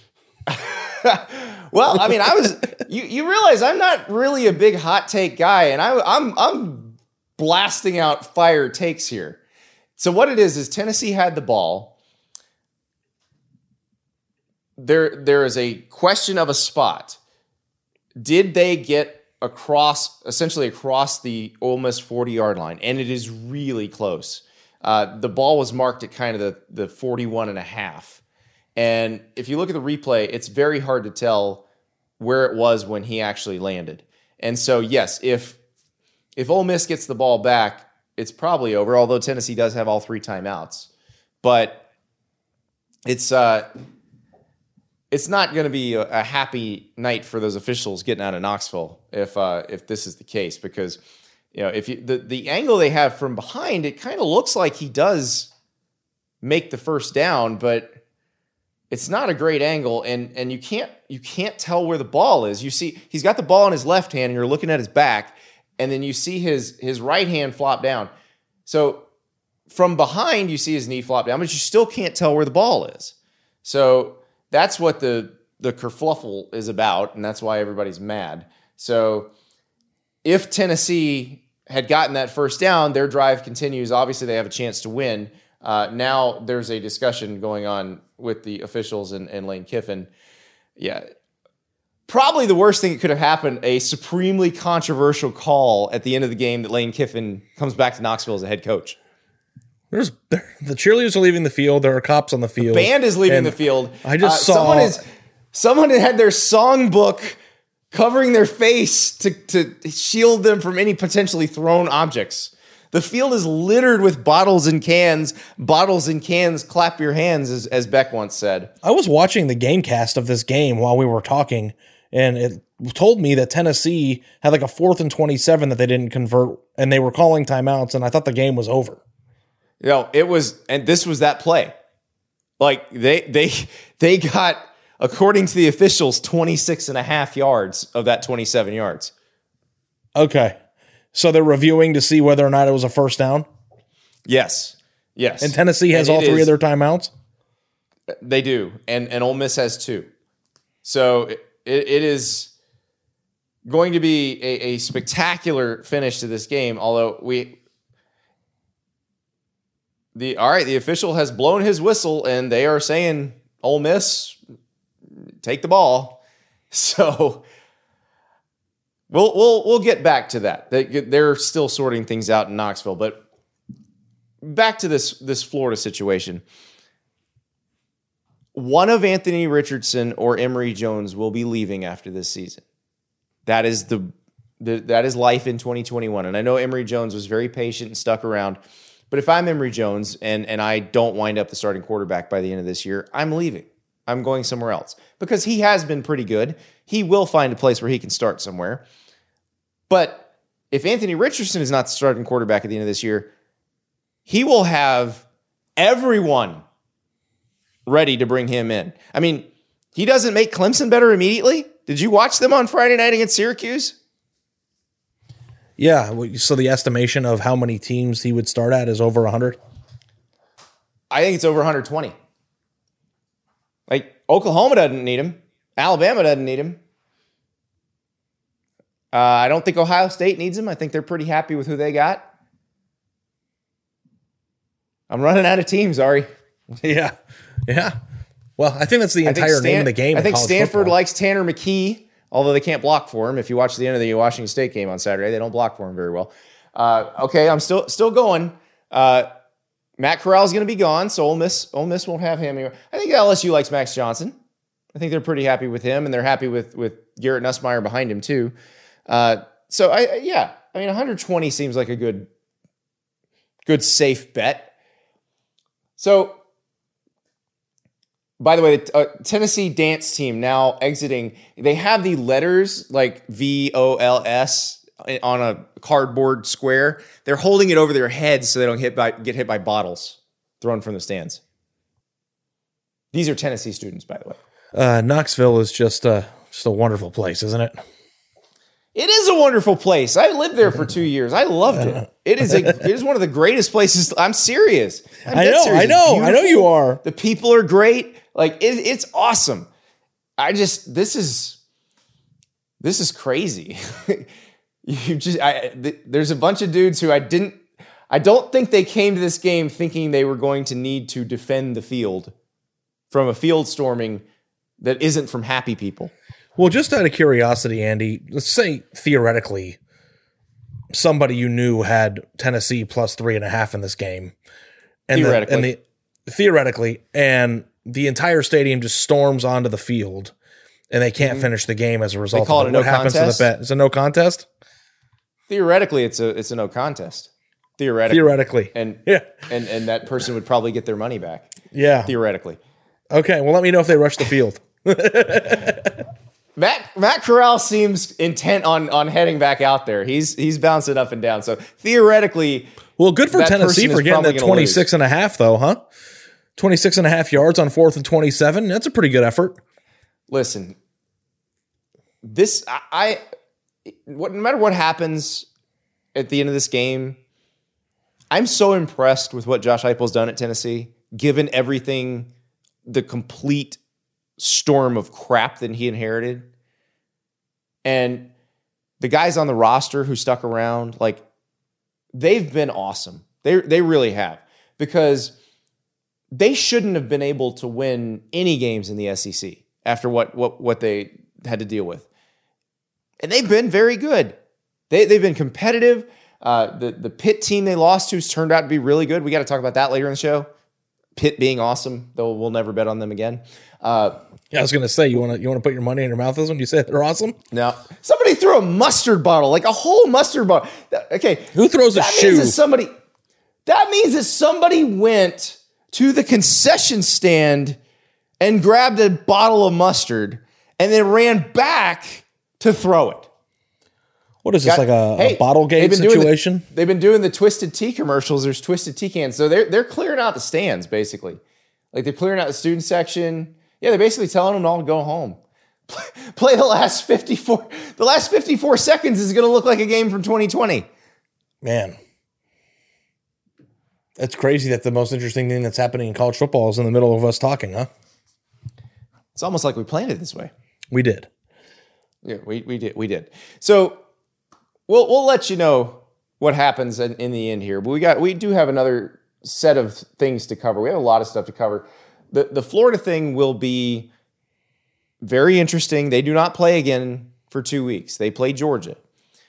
Well, I mean, you realize I'm not really a big hot take guy, and I'm blasting out fire takes here. So what it is Tennessee had the ball. There is a question of a spot. Did they get essentially across the Ole Miss 40-yard line? And it is really close. The ball was marked at kind of the 41.5. And if you look at the replay, it's very hard to tell where it was when he actually landed. And so, yes, if Ole Miss gets the ball back, it's probably over, although Tennessee does have all 3 timeouts. But it's not going to be a happy night for those officials getting out of Knoxville if this is the case, because if the angle they have from behind, it kind of looks like he does make the first down, but it's not a great angle, and you can't tell where the ball is. You see he's got the ball in his left hand, and you're looking at his back, and then you see his right hand flop down. So from behind, you see his knee flop down, but you still can't tell where the ball is. So that's what the kerfluffle is about, and that's why everybody's mad. So if Tennessee had gotten that first down, their drive continues. Obviously, they have a chance to win. Now there's a discussion going on with the officials and Lane Kiffin. Yeah, probably the worst thing that could have happened, a supremely controversial call at the end of the game that Lane Kiffin comes back to Knoxville as a head coach. The cheerleaders are leaving the field. There are cops on the field. The band is leaving the field. I just saw someone had their songbook covering their face to shield them from any potentially thrown objects. The field is littered with bottles and cans. Bottles and cans, clap your hands, as Beck once said. I was watching the game cast of this game while we were talking, and it told me that Tennessee had like a 4th and 27 that they didn't convert, and they were calling timeouts, and I thought the game was over. It was, and this was that play. Like they got, according to the officials, 26.5 yards of that 27 yards. Okay. So they're reviewing to see whether or not it was a first down? Yes. And Tennessee has all 3 of their timeouts? They do. And Ole Miss has 2. So it is going to be a spectacular finish to this game, although the official has blown his whistle, and they are saying, Ole Miss, take the ball. So we'll get back to that. They're still sorting things out in Knoxville, but back to this Florida situation. One of Anthony Richardson or Emory Jones will be leaving after this season. That is that is life in 2021. And I know Emory Jones was very patient and stuck around. But if I'm Emory Jones and I don't wind up the starting quarterback by the end of this year, I'm leaving. I'm going somewhere else because he has been pretty good. He will find a place where he can start somewhere. But if Anthony Richardson is not the starting quarterback at the end of this year, he will have everyone ready to bring him in. I mean, he doesn't make Clemson better immediately. Did you watch them on Friday night against Syracuse? Yeah, so the estimation of how many teams he would start at is over 100? I think it's over 120. Like, Oklahoma doesn't need him. Alabama doesn't need him. I don't think Ohio State needs him. I think they're pretty happy with who they got. I'm running out of teams, Ari. Yeah. Well, I think that's the entire name of the game. I think Stanford likes Tanner McKee. Although they can't block for him. If you watch the end of the Washington State game on Saturday, they don't block for him very well. Okay, I'm still going. Matt Corral's going to be gone, so Ole Miss won't have him anymore. I think LSU likes Max Johnson. I think they're pretty happy with him, and they're happy with Garrett Nussmeier behind him too. So I mean 120 seems like a good safe bet. So. By the way, the Tennessee dance team now exiting. They have the letters like VOLS on a cardboard square. They're holding it over their heads so they don't get hit by bottles thrown from the stands. These are Tennessee students, by the way. Knoxville is just Just a wonderful place, isn't it? It is a wonderful place. I lived there for 2 years. I loved it. It is one of the greatest places. I'm serious. I know you are. The people are great. Like it's awesome. This is crazy. There's a bunch of dudes who I don't think they came to this game thinking they were going to need to defend the field from a field storming that isn't from happy people. Well, just out of curiosity, Andy, let's say theoretically somebody you knew had Tennessee plus 3.5 in this game. And theoretically, and the entire stadium just storms onto the field and they can't finish the game as a result. They call it a no happens contest? to the bet? It's a no contest? Theoretically, it's a no contest. Theoretically. And that person would probably get their money back. Yeah. Theoretically. Okay, well, let me know if they rush the field. Matt Corral seems intent on heading back out there. He's bouncing up and down. So theoretically, well, good for Tennessee for getting that 26.5 though, huh? 26.5 yards on 4th and 27. That's a pretty good effort. Listen, no matter what happens at the end of this game, I'm so impressed with what Josh Heupel's done at Tennessee, given everything, the complete storm of crap that he inherited. And the guys on the roster who stuck around, like, they've been awesome. They really have, because they shouldn't have been able to win any games in the SEC after what they had to deal with. And they've been very good. They've been competitive. The Pitt team they lost to has turned out to be really good. We got to talk about that later in the show. Pitt being awesome, though we'll never bet on them again. Yeah, I was going to say, you want to put your money in your mouth when you say they're awesome? No. Somebody threw a mustard bottle, like a whole mustard bottle. Okay. Who throws a shoe? That means that somebody went to the concession stand and grabbed a bottle of mustard and then ran back to throw it. What is this, like a bottle game situation? They've been doing the Twisted Tea commercials. There's Twisted Tea cans. So they're clearing out the stands, basically. Like, they're clearing out the student section. Yeah, they're basically telling them all to go home. Play the last 54. The last 54 seconds is going to look like a game from 2020. Man. It's crazy that the most interesting thing that's happening in college football is in the middle of us talking, huh? It's almost like we planned it this way. We did. Yeah, we did. So we'll let you know what happens in the end here. But we do have another set of things to cover. We have a lot of stuff to cover. The Florida thing will be very interesting. They do not play again for 2 weeks. They play Georgia.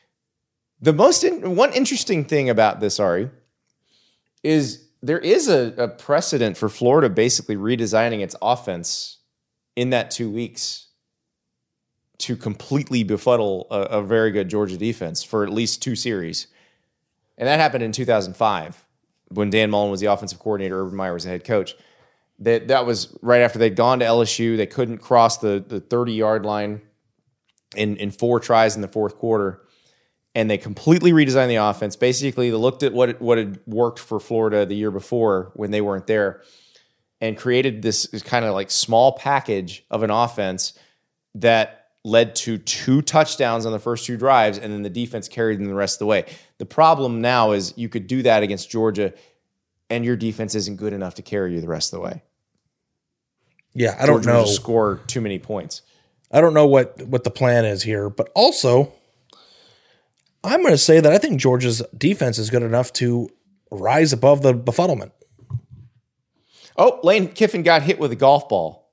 One interesting thing about this, Ari, is there is a precedent for Florida basically redesigning its offense in that 2 weeks to completely befuddle a very good Georgia defense for at least 2 series. And that happened in 2005 when Dan Mullen was the offensive coordinator, Urban Meyer was the head coach. That was right after they'd gone to LSU. They couldn't cross the 30-yard line in 4 tries in the fourth quarter. And they completely redesigned the offense. Basically, they looked at what had worked for Florida the year before when they weren't there and created this kind of like small package of an offense that led to 2 touchdowns on the first 2 drives, and then the defense carried them the rest of the way. The problem now is you could do that against Georgia, and your defense isn't good enough to carry you the rest of the way. Yeah, I don't know. Georgia score too many points. I don't know what the plan is here, but also I'm going to say that I think Georgia's defense is good enough to rise above the befuddlement. Oh, Lane Kiffin got hit with a golf ball.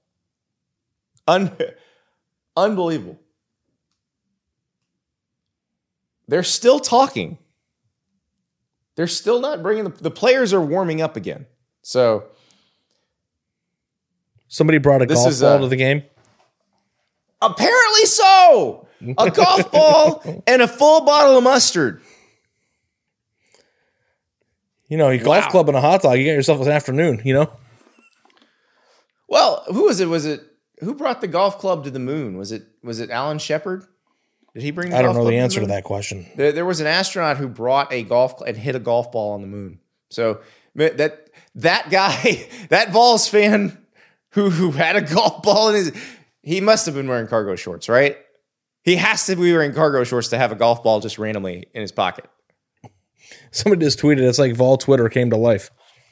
Unbelievable. They're still talking. They're still not bringing the players are warming up again. So somebody brought a golf ball to the game? Apparently so. A golf ball and a full bottle of mustard. You know, you golf club and a hot dog, you get yourself an afternoon, you know? Well, who was it? Who brought the golf club to the moon? Was it Alan Shepard? Did he bring the golf club? I don't know the answer to that question. There was an astronaut who brought a golf and hit a golf ball on the moon. So that guy, that Vols fan who had a golf ball in He must have been wearing cargo shorts, right? He has to be wearing cargo shorts to have a golf ball just randomly in his pocket. Somebody just tweeted, it's like Vol Twitter came to life.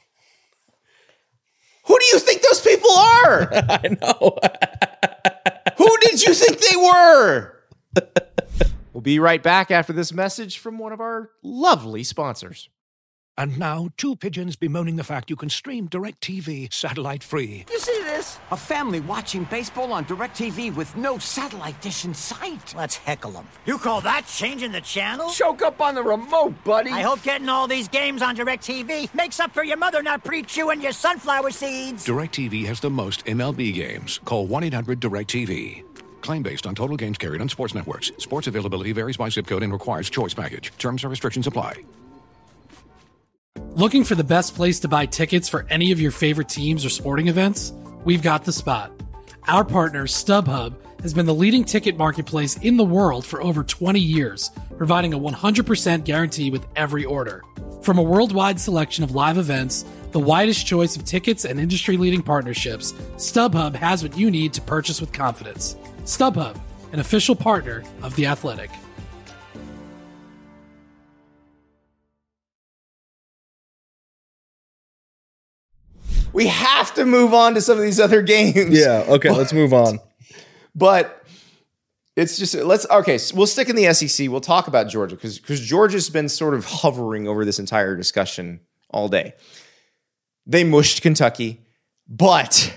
Who do you think those people are? I know. Who did you think they were? We'll be right back after this message from one of our lovely sponsors. And now, two pigeons bemoaning the fact you can stream DirecTV satellite-free. You see this? A family watching baseball on DirecTV with no satellite dish in sight. Let's heckle them. You call that changing the channel? Choke up on the remote, buddy. I hope getting all these games on DirecTV makes up for your mother not pre-chewing your sunflower seeds. DirecTV has the most MLB games. Call 1-800-DirecTV. Claim based on total games carried on sports networks. Sports availability varies by zip code and requires choice package. Terms and restrictions apply. Looking for the best place to buy tickets for any of your favorite teams or sporting events? We've got the spot. Our partner, StubHub, has been the leading ticket marketplace in the world for over 20 years, providing a 100% guarantee with every order. From a worldwide selection of live events, the widest choice of tickets, and industry-leading partnerships, StubHub has what you need to purchase with confidence. StubHub, an official partner of The Athletic. We have to move on to some of these other games. Yeah, okay, let's move on. But it's just, we'll stick in the SEC. We'll talk about Georgia because Georgia's been sort of hovering over this entire discussion all day. They mushed Kentucky, but,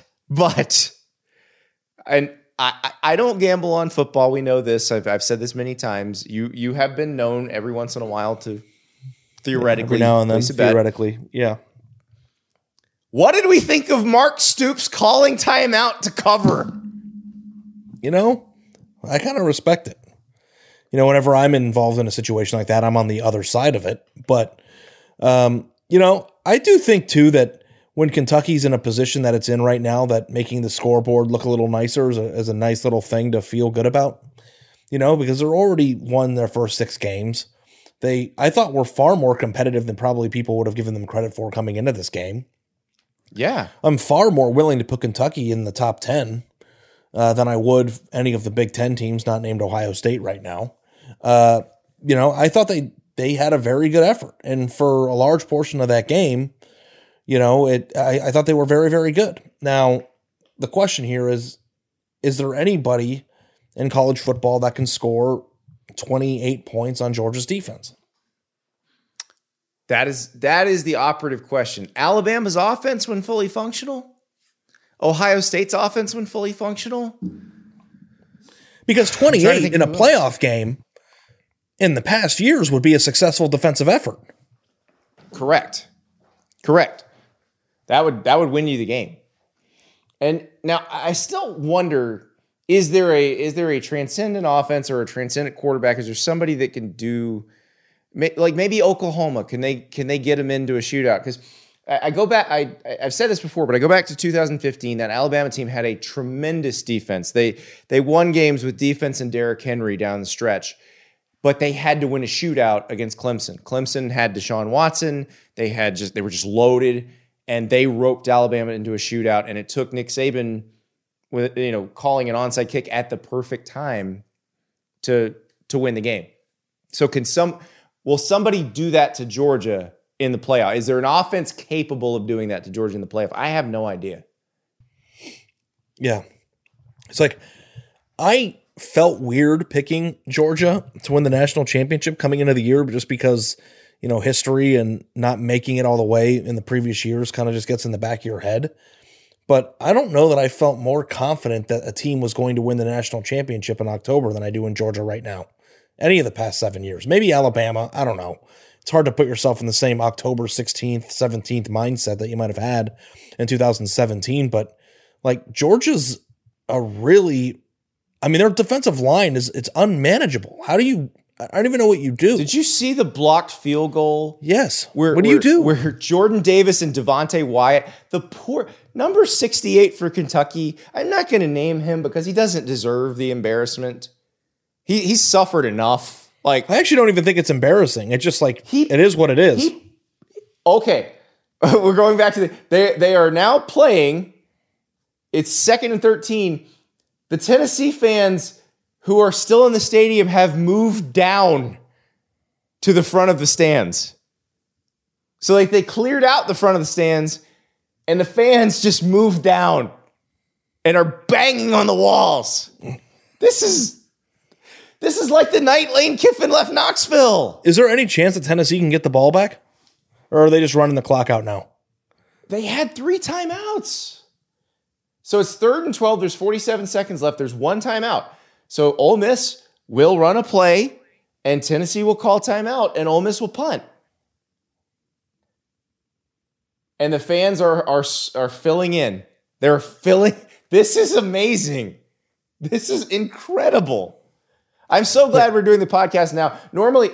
and I don't gamble on football. We know this. I've said this many times. You have been known every once in a while to theoretically every now and then, place a bet. theoretically, yeah. What did we think of Mark Stoops calling timeout to cover? You know, I kind of respect it. You know, whenever I'm involved in a situation like that, I'm on the other side of it. But, you know, I do think, too, that when Kentucky's in a position that it's in right now, that making the scoreboard look a little nicer is a nice little thing to feel good about. You know, because they're already won their first 6 games. I thought were far more competitive than probably people would have given them credit for coming into this game. Yeah. I'm far more willing to put Kentucky in the top 10 than I would any of the Big Ten teams not named Ohio State right now. You know, I thought they had a very good effort. And for a large portion of that game, you know, I thought they were very, very good. Now, the question here is there anybody in college football that can score 28 points on Georgia's defense? That is the operative question. Alabama's offense when fully functional? Ohio State's offense when fully functional? Because 28 in a playoff game in the past years would be a successful defensive effort. Correct. That would win you the game. And now I still wonder, is there a transcendent offense or a transcendent quarterback? Is there somebody that can do, like maybe Oklahoma? Can they get them into a shootout? Because I go back, I've said this before, but I go back to 2015. That Alabama team had a tremendous defense. They won games with defense and Derrick Henry down the stretch, but they had to win a shootout against Clemson. Clemson had Deshaun Watson. They were just loaded, and they roped Alabama into a shootout. And it took Nick Saban, with calling an onside kick at the perfect time to win the game. So will somebody do that to Georgia in the playoff? Is there an offense capable of doing that to Georgia in the playoff? I have no idea. Yeah. It's like, I felt weird picking Georgia to win the national championship coming into the year, just because, history and not making it all the way in the previous years kind of just gets in the back of your head. But I don't know that I felt more confident that a team was going to win the national championship in October than I do in Georgia right now. Any of the past 7 years. Maybe Alabama. I don't know. It's hard to put yourself in the same October 16th, 17th mindset that you might have had in 2017. But Georgia's their defensive line it's unmanageable. I don't even know what you do. Did you see the blocked field goal? Yes. What do you do? Where Jordan Davis and Devontae Wyatt, the poor number 68 for Kentucky. I'm not going to name him because he doesn't deserve the embarrassment. He's suffered enough. I actually don't even think it's embarrassing. It's just it is what it is. Okay. We're going back to they are now playing. It's 2nd and 13. The Tennessee fans who are still in the stadium have moved down to the front of the stands. So like they cleared out the front of the stands and the fans just moved down and are banging on the walls. This is like the night Lane Kiffin left Knoxville. Is there any chance that Tennessee can get the ball back? Or are they just running the clock out now? They had 3 timeouts. So it's 3rd and 12. There's 47 seconds left. There's 1 timeout. So Ole Miss will run a play and Tennessee will call timeout and Ole Miss will punt. And the fans are filling in. They're filling. This is amazing. This is incredible. I'm so glad we're doing the podcast now. Normally,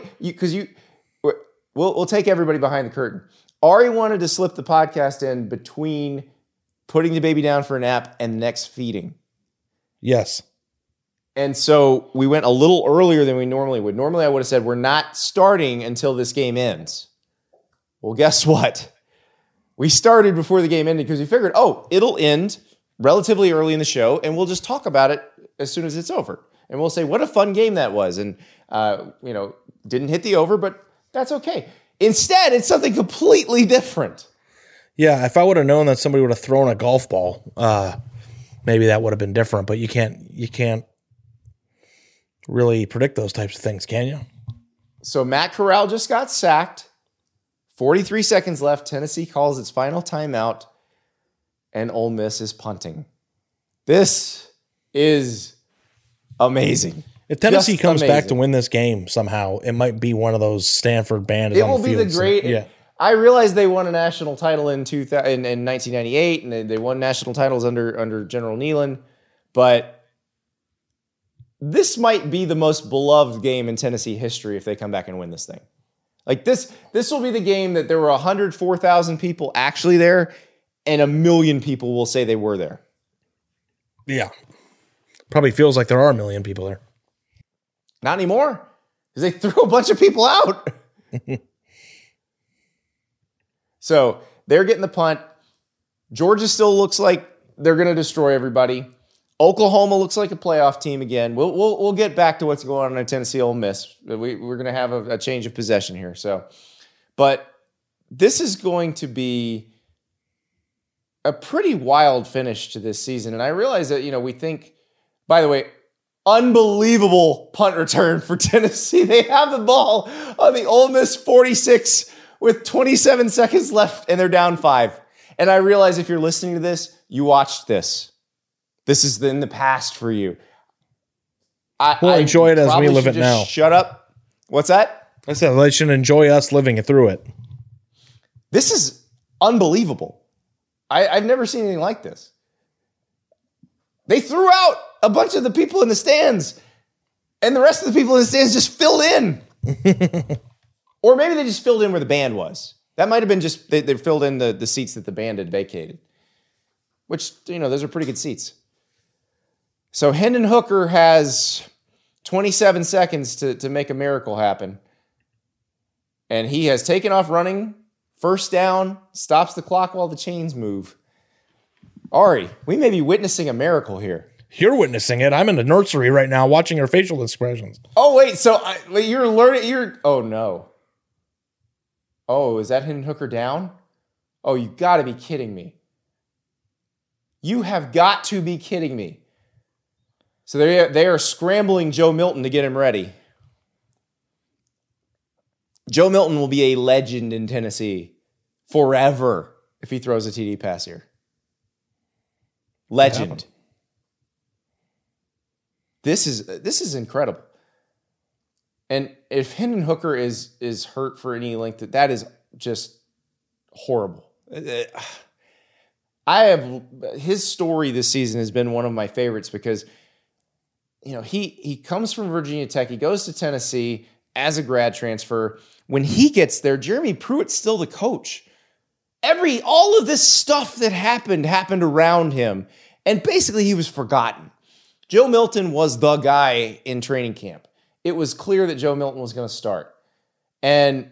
we'll take everybody behind the curtain. Ari wanted to slip the podcast in between putting the baby down for a nap and next feeding. Yes. And so we went a little earlier than we normally would. Normally I would have said we're not starting until this game ends. Well, guess what? We started before the game ended because we figured, it'll end relatively early in the show and we'll just talk about it as soon as it's over. And we'll say, what a fun game that was. And, didn't hit the over, but that's okay. Instead, it's something completely different. Yeah, if I would have known that somebody would have thrown a golf ball, maybe that would have been different. But you can't really predict those types of things, can you? So Matt Corral just got sacked. 43 seconds left. Tennessee calls its final timeout, and Ole Miss is punting. This is amazing. If Tennessee comes back to win this game somehow, it might be one of those Stanford band. It will be the great. Yeah. I realize they won a national title in 1998, and they won national titles under General Neyland, but this might be the most beloved game in Tennessee history if they come back and win this thing. Like this will be the game that there were 104,000 people actually there, and 1 million people will say they were there. Yeah. Probably feels like there are 1 million people there. Not anymore, because they threw a bunch of people out. So they're getting the punt. Georgia still looks like they're going to destroy everybody. Oklahoma looks like a playoff team again. We'll get back to what's going on in Tennessee Ole Miss. We're going to have a change of possession here. But this is going to be a pretty wild finish to this season. And I realize that, we think, by the way, unbelievable punt return for Tennessee. They have the ball on the Ole Miss 46 with 27 seconds left, and they're down 5. And I realize if you're listening to this, you watched this. This is in the past for you. We'll enjoy it as we live it now. Shut up. What's that? I said they should enjoy us living it through it. This is unbelievable. I've never seen anything like this. They threw out a bunch of the people in the stands, and the rest of the people in the stands just filled in. Or maybe they just filled in where the band was. That might have been just they filled in the seats that the band had vacated, which, those are pretty good seats. So Hendon Hooker has 27 seconds to make a miracle happen. And he has taken off running, first down, stops the clock while the chains move. Ari, we may be witnessing a miracle here. You're witnessing it. I'm in the nursery right now watching her facial expressions. Oh, wait. So you're learning. Oh, no. Oh, is that Hendon Hooker down? Oh, you got to be kidding me. You have got to be kidding me. So they are scrambling Joe Milton to get him ready. Joe Milton will be a legend in Tennessee forever if he throws a TD pass here. Legend. This is incredible. And if Hendon Hooker is hurt for any length, that is just horrible. His story this season has been one of my favorites because, he comes from Virginia Tech. He goes to Tennessee as a grad transfer. When he gets there, Jeremy Pruitt's still the coach. All of this stuff that happened around him, and basically he was forgotten. Joe Milton was the guy in training camp. It was clear that Joe Milton was going to start. And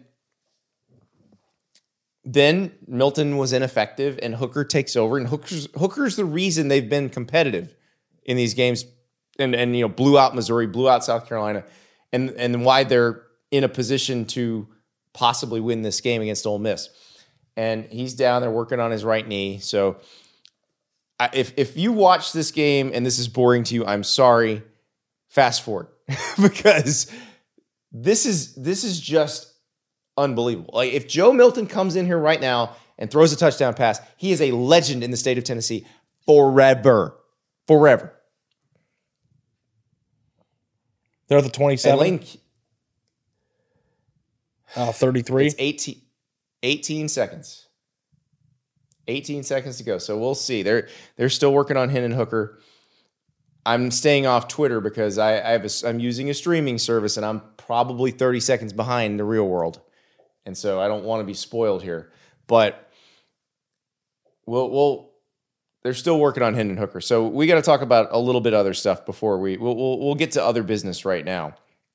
then Milton was ineffective, and Hooker takes over, and Hooker's the reason they've been competitive in these games and blew out Missouri, blew out South Carolina, and why they're in a position to possibly win this game against Ole Miss. And he's down there working on his right knee. So if you watch this game and this is boring to you, I'm sorry. Fast forward because this is just unbelievable. Like if Joe Milton comes in here right now and throws a touchdown pass, he is a legend in the state of Tennessee forever. Forever. They're the 27. 33. It's 18 seconds. 18 seconds to go. So we'll see. They're still working on Hendon Hooker. I'm staying off Twitter because I'm using a streaming service and I'm probably 30 seconds behind the real world. And so I don't want to be spoiled here. But they're still working on Hendon Hooker. So we got to talk about a little bit other stuff before we'll get to other business right now.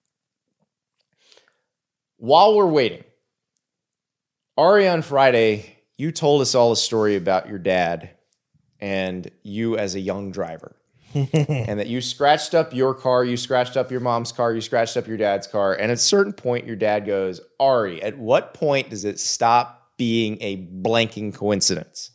While we're waiting, Ari, on Friday, you told us all a story about your dad and you as a young driver. And that you scratched up your car, you scratched up your mom's car, you scratched up your dad's car. And at a certain point, your dad goes, Ari, at what point does it stop being a blanking coincidence?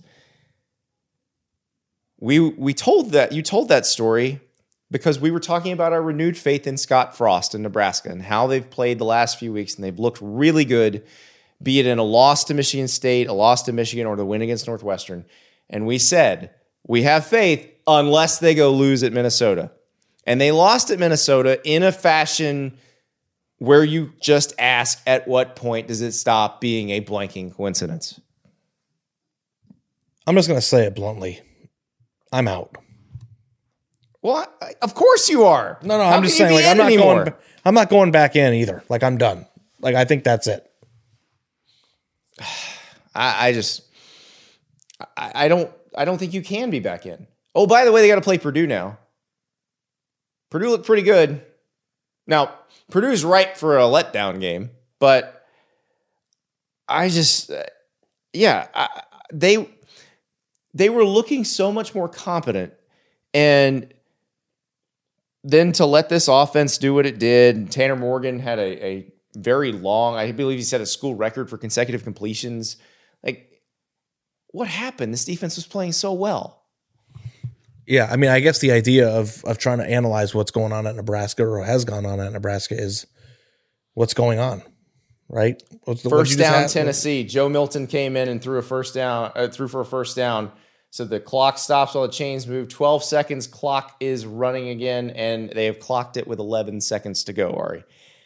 We told that, you told that story because we were talking about our renewed faith in Scott Frost in Nebraska and how they've played the last few weeks and they've looked really good, be it in a loss to Michigan State, a loss to Michigan, or the win against Northwestern. And we said, we have faith unless they go lose at Minnesota. And they lost at Minnesota in a fashion where you just ask, at what point does it stop being a blanking coincidence? I'm just going to say it bluntly. I'm out. Well, of course you are. No, I'm just saying, like, I'm not going back in either. Like, I'm done. Like, I think that's it. I don't think you can be back in. Oh, by the way, they got to play Purdue now. Purdue looked pretty good. Now, Purdue's ripe for a letdown game, but they were looking so much more competent, and then to let this offense do what it did, Tanner Morgan had a very long, I believe he set a school record for consecutive completions. Like, what happened? This defense was playing so well. Yeah, I mean, I guess the idea of trying to analyze what's going on at Nebraska or has gone on at Nebraska is what's going on, right? First down, Tennessee. Joe Milton came in and threw for a first down. So the clock stops while the chains move. 12 seconds, clock is running again, and they have clocked it with 11 seconds to go, Ari.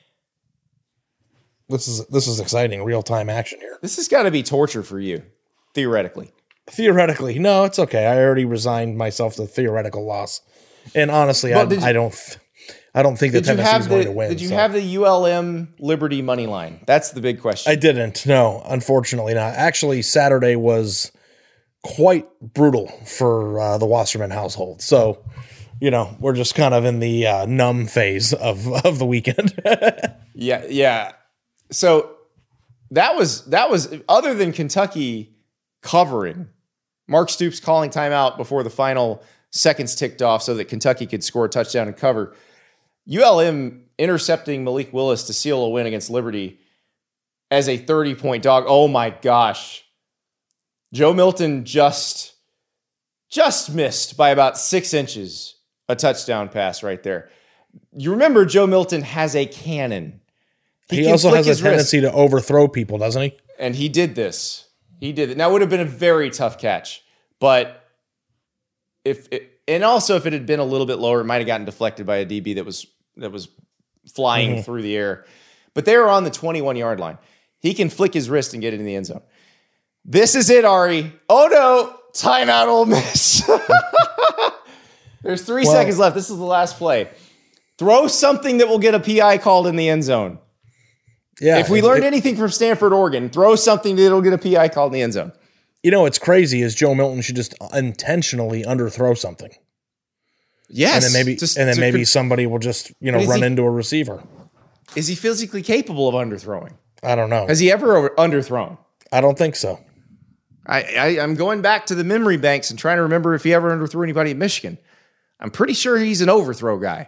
This is exciting, real-time action here. This has got to be torture for you, theoretically. Theoretically. No, it's okay. I already resigned myself to theoretical loss. And honestly, I don't think that Tennessee's going to win. Did you have the ULM Liberty money line? That's the big question. I didn't. No, unfortunately not. Actually, Saturday was quite brutal for the Wasserman household. So, we're just kind of in the numb phase of the weekend. Yeah. So that was other than Kentucky covering, Mark Stoops calling timeout before the final seconds ticked off so that Kentucky could score a touchdown and cover. ULM intercepting Malik Willis to seal a win against Liberty as a 30-point dog. Oh my gosh. Joe Milton just missed by about 6 inches a touchdown pass right there. You remember Joe Milton has a cannon. He also has a tendency to overthrow people, doesn't he? And he did this. He did it. Now, it would have been a very tough catch, but if it had been a little bit lower, it might have gotten deflected by a DB that was flying through the air. But they were on the 21-yard line. He can flick his wrist and get it in the end zone. This is it, Ari. Oh no, timeout, Ole Miss. There's 3 seconds left. This is the last play. Throw something that will get a PI called in the end zone. Yeah. If we learned anything from Stanford, Oregon, throw something that'll get a PI called in the end zone. What's crazy is Joe Milton should just intentionally underthrow something. Yes. And then maybe somebody will just, run into a receiver. Is he physically capable of underthrowing? I don't know. Has he ever underthrown? I don't think so. I'm going back to the memory banks and trying to remember if he ever underthrew anybody at Michigan. I'm pretty sure he's an overthrow guy.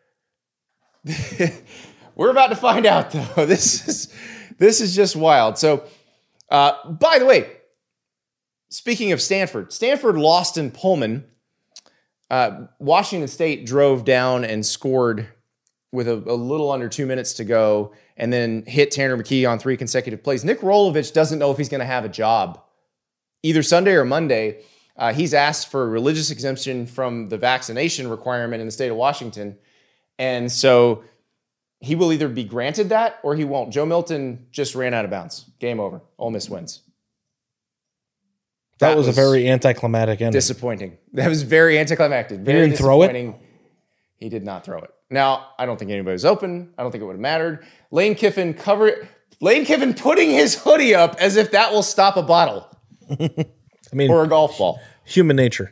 We're about to find out, though. This is just wild. So, by the way, speaking of Stanford lost in Pullman. Washington State drove down and scored with a little under 2 minutes to go and then hit Tanner McKee on 3 consecutive plays. Nick Rolovich doesn't know if he's going to have a job either Sunday or Monday. He's asked for a religious exemption from the vaccination requirement in the state of Washington. And so he will either be granted that or he won't. Joe Milton just ran out of bounds. Game over. Ole Miss wins. That was a very anticlimactic ending. Disappointing. That was very anticlimactic. Very he didn't throw it? He did not throw it. Now, I don't think anybody was open. I don't think it would have mattered. Lane Kiffin putting his hoodie up as if that will stop a bottle. Or a golf ball. Human nature.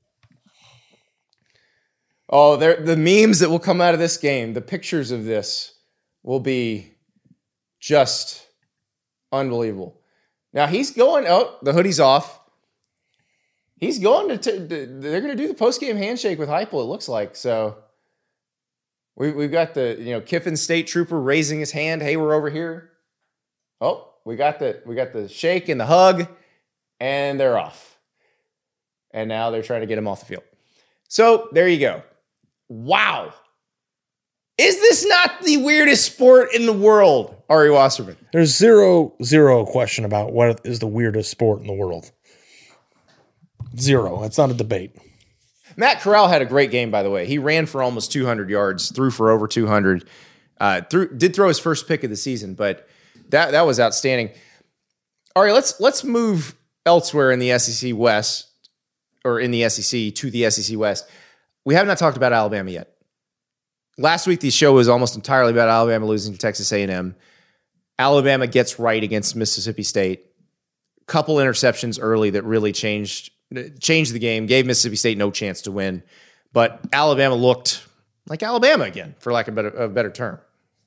Oh, the memes that will come out of this game, the pictures of this will be just unbelievable. Now he's going, the hoodie's off. He's going they're going to do the post-game handshake with Heupel, it looks like. So we've got the, Kiffin State Trooper raising his hand. Hey, we're over here. Oh, we got the shake and the hug, and they're off. And now they're trying to get him off the field. So there you go. Wow. Is this not the weirdest sport in the world, Ari Wasserman? There's zero question about what is the weirdest sport in the world. Zero. It's not a debate. Matt Corral had a great game, by the way. He ran for almost 200 yards, threw for over 200. Did throw his first pick of the season, but that was outstanding. All right, let's move elsewhere in the SEC West, or in the SEC to the SEC West. We have not talked about Alabama yet. Last week, the show was almost entirely about Alabama losing to Texas A&M. Alabama gets right against Mississippi State. Couple interceptions early that really changed the game, gave Mississippi State no chance to win. But Alabama looked like Alabama again, for lack of a better term.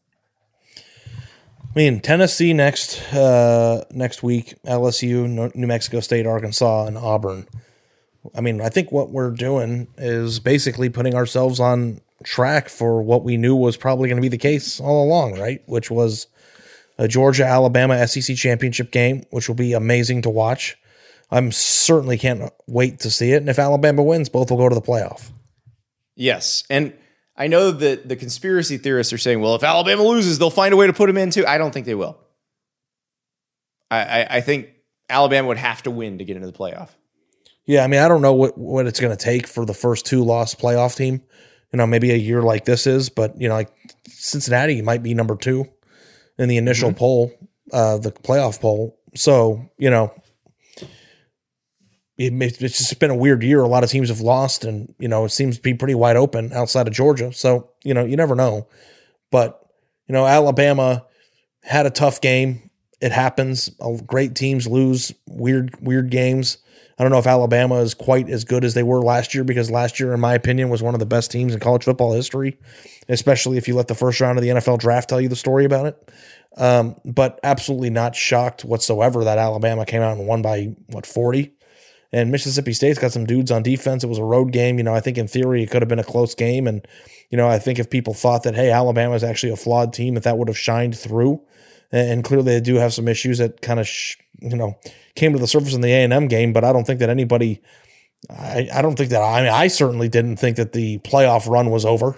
Tennessee next week, LSU, New Mexico State, Arkansas, and Auburn. I think what we're doing is basically putting ourselves on track for what we knew was probably going to be the case all along, right? Which was a Georgia-Alabama SEC championship game, which will be amazing to watch. I'm certainly can't wait to see it. And if Alabama wins, both will go to the playoff. Yes. And I know that the conspiracy theorists are saying, well, if Alabama loses, they'll find a way to put them in too. I don't think they will. I think Alabama would have to win to get into the playoff. Yeah, I don't know what it's going to take for the first 2-loss playoff team. Maybe a year like this is, but, like Cincinnati might be number 2 in the initial poll, the playoff poll. So, it's just been a weird year. A lot of teams have lost, and, it seems to be pretty wide open outside of Georgia. So, you never know. But, Alabama had a tough game. It happens. Great teams lose weird games. I don't know if Alabama is quite as good as they were last year, because last year, in my opinion, was one of the best teams in college football history, especially if you let the first round of the NFL draft tell you the story about it. But absolutely not shocked whatsoever that Alabama came out and won by, 40? And Mississippi State's got some dudes on defense. It was a road game. I think in theory it could have been a close game. And, I think if people thought that, hey, Alabama is actually a flawed team, that would have shined through. And clearly they do have some issues that kind of, came to the surface in the A&M game. But I don't think that anybody, I certainly didn't think that the playoff run was over.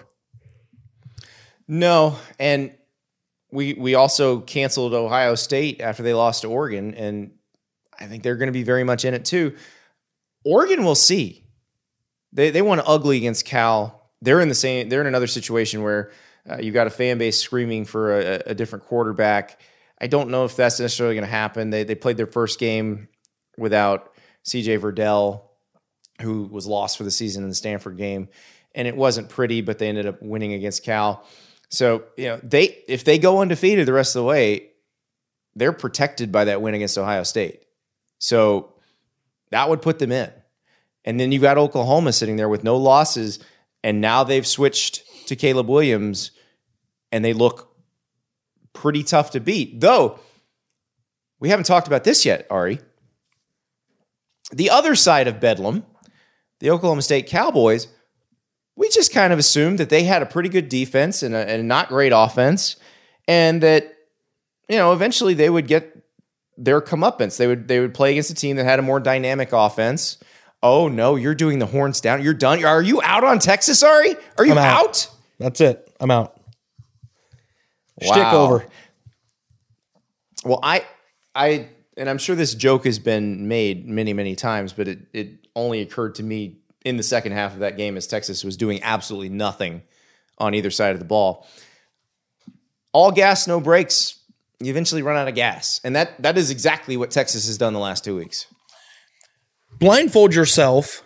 No. And we also canceled Ohio State after they lost to Oregon. And I think they're going to be very much in it too. Oregon, we'll see. They won ugly against Cal. They're in another situation where you've got a fan base screaming for a different quarterback. I don't know if that's necessarily going to happen. They played their first game without CJ Verdell, who was lost for the season in the Stanford game, and it wasn't pretty, but they ended up winning against Cal. So, if they go undefeated the rest of the way, they're protected by that win against Ohio State. So that would put them in. And then you've got Oklahoma sitting there with no losses, and now they've switched to Caleb Williams, and they look pretty tough to beat. Though, we haven't talked about this yet, Ari. The other side of Bedlam, the Oklahoma State Cowboys, we just kind of assumed that they had a pretty good defense and a not great offense, and that, eventually they would get their comeuppance. They would play against a team that had a more dynamic offense. Oh no, you're doing the horns down. You're done. Are you out on Texas, Ari? Are you out? That's it. I'm out. Wow. Stick over. Well, and I'm sure this joke has been made many, many times, but it only occurred to me in the second half of that game as Texas was doing absolutely nothing on either side of the ball. All gas, no brakes. You eventually run out of gas. And that is exactly what Texas has done the last 2 weeks. Blindfold yourself,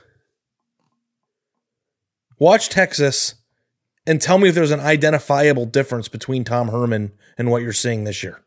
watch Texas, and tell me if there's an identifiable difference between Tom Herman and what you're seeing this year.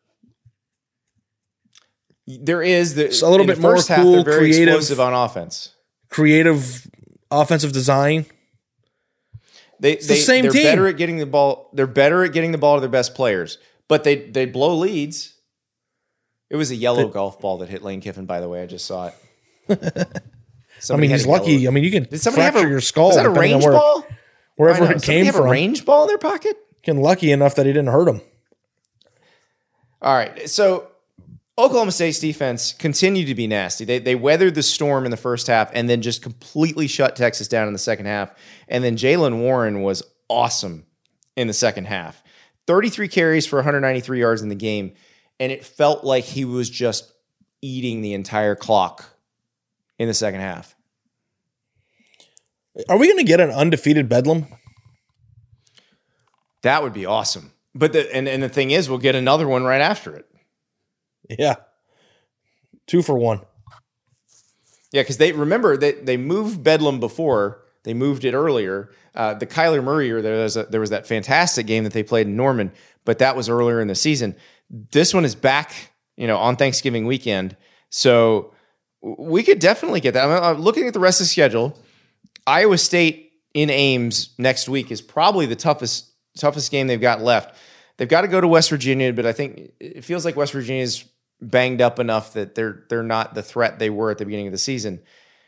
There is. It's a little bit more half, cool, they're very creative, explosive on offense. Creative offensive design. It's the same they're team. Better at getting the ball. They're better at getting the ball to their best players, but they blow leads. It was a yellow golf ball that hit Lane Kiffin, by the way. I just saw it. He's lucky. Yellow. You can Did somebody fracture your skull. Was that a range ball? Wherever it came have from. A range ball in their pocket? Getting lucky enough that he didn't hurt him. All right. So Oklahoma State's defense continued to be nasty. They weathered the storm in the first half and then just completely shut Texas down in the second half. And then Jaylen Warren was awesome in the second half. 33 carries for 193 yards in the game. And it felt like he was just eating the entire clock in the second half. Are we going to get an undefeated Bedlam? That would be awesome. But the thing is, we'll get another one right after it. Yeah. 2 for 1. Yeah, because they moved Bedlam before. They moved it earlier. The Kyler Murray year, there was that fantastic game that they played in Norman, but that was earlier in the season. This one is back, on Thanksgiving weekend. So we could definitely get that. I'm looking at the rest of the schedule. Iowa State in Ames next week is probably the toughest game they've got left. They've got to go to West Virginia, but I think it feels like West Virginia's banged up enough that they're not the threat they were at the beginning of the season.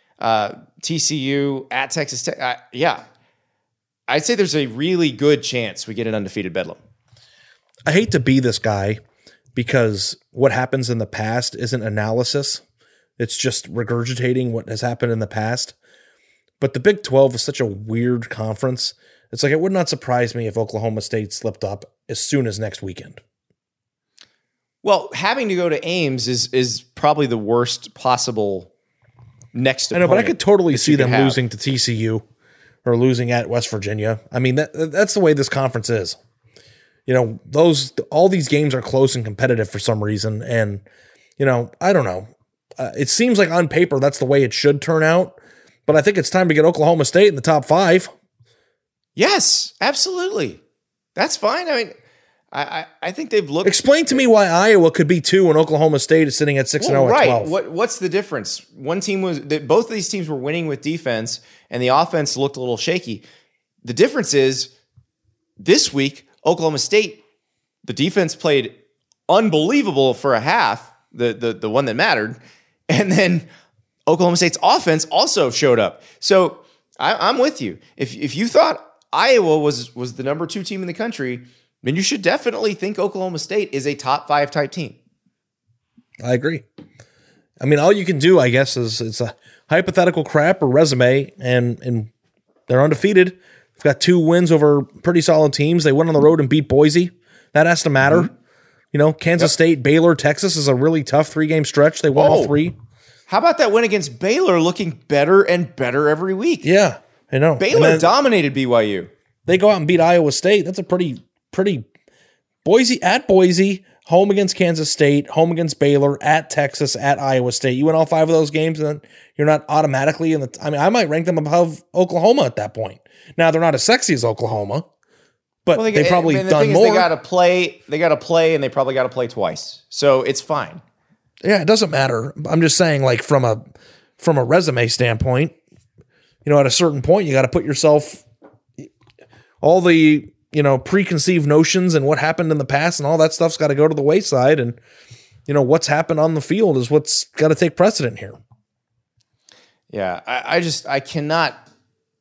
TCU at Texas Tech. I'd say there's a really good chance we get an undefeated Bedlam. I hate to be this guy because what happens in the past isn't analysis. It's just regurgitating what has happened in the past. But the Big 12 is such a weird conference. It's like it would not surprise me if Oklahoma State slipped up as soon as next weekend. Well, having to go to Ames is probably the worst possible next opponent. I know, but I could totally see them losing to TCU or losing at West Virginia. I mean, that's the way this conference is. All these games are close and competitive for some reason. And, I don't know. It seems like on paper that's the way it should turn out. But I think it's time to get Oklahoma State in the top 5. Yes, absolutely. That's fine. I mean, I think they've looked. Explain to me why Iowa could be 2 and Oklahoma State is sitting at 6-0 at 12. What's the difference? One team both of these teams were winning with defense, and the offense looked a little shaky. The difference is this week, Oklahoma State, the defense played unbelievable for a half, the one that mattered, and then Oklahoma State's offense also showed up. So I'm with you. If you thought Iowa was the number 2 team in the country, then you should definitely think Oklahoma State is a top 5 type team. I agree. I mean, all you can do, I guess, is it's a hypothetical crap or resume, and they're undefeated. They've got 2 wins over pretty solid teams. They went on the road and beat Boise. That has to matter. Mm-hmm. Kansas State, Baylor, Texas is a really tough 3-game stretch. They won all 3. How about that win against Baylor looking better and better every week? Yeah, I know. Baylor dominated BYU. They go out and beat Iowa State. That's a pretty Boise at Boise, home against Kansas State, home against Baylor, at Texas, at Iowa State. You win all 5 of those games, and then you're not automatically in the. I mean, I might rank them above Oklahoma at that point. Now they're not as sexy as Oklahoma, but they probably done more. They got to play. They got to play, and they probably got to play twice. So it's fine. Yeah, it doesn't matter. I'm just saying, like from a resume standpoint, at a certain point, you got to put yourself all the preconceived notions and what happened in the past and all that stuff's got to go to the wayside. And what's happened on the field is what's got to take precedent here. Yeah, I cannot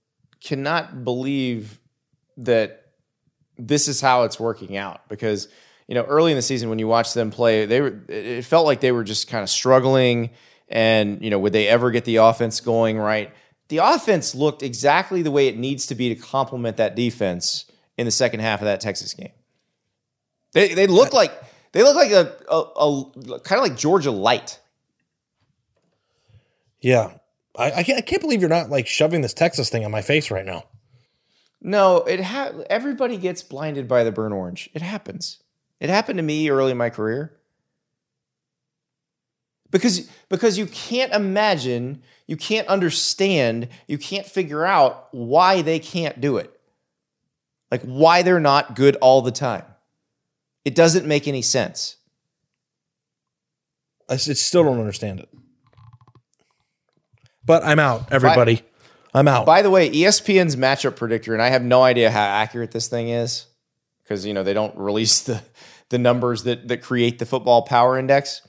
cannot believe that this is how it's working out, because early in the season when you watch them play, it felt like they were just kind of struggling, and would they ever get the offense going right? The offense looked exactly the way it needs to be to complement that defense in the second half of that Texas game. They look like a kind of like Georgia light. Yeah. I can't believe you're not like shoving this Texas thing on my face right now. No, everybody gets blinded by the burnt orange. It happens. It happened to me early in my career. Because you can't imagine, you can't understand, you can't figure out why they can't do it. Like why they're not good all the time. It doesn't make any sense. I still don't understand it. But I'm out, everybody. I'm out. By the way, ESPN's matchup predictor, and I have no idea how accurate this thing is, because they don't release the numbers that create the football power index.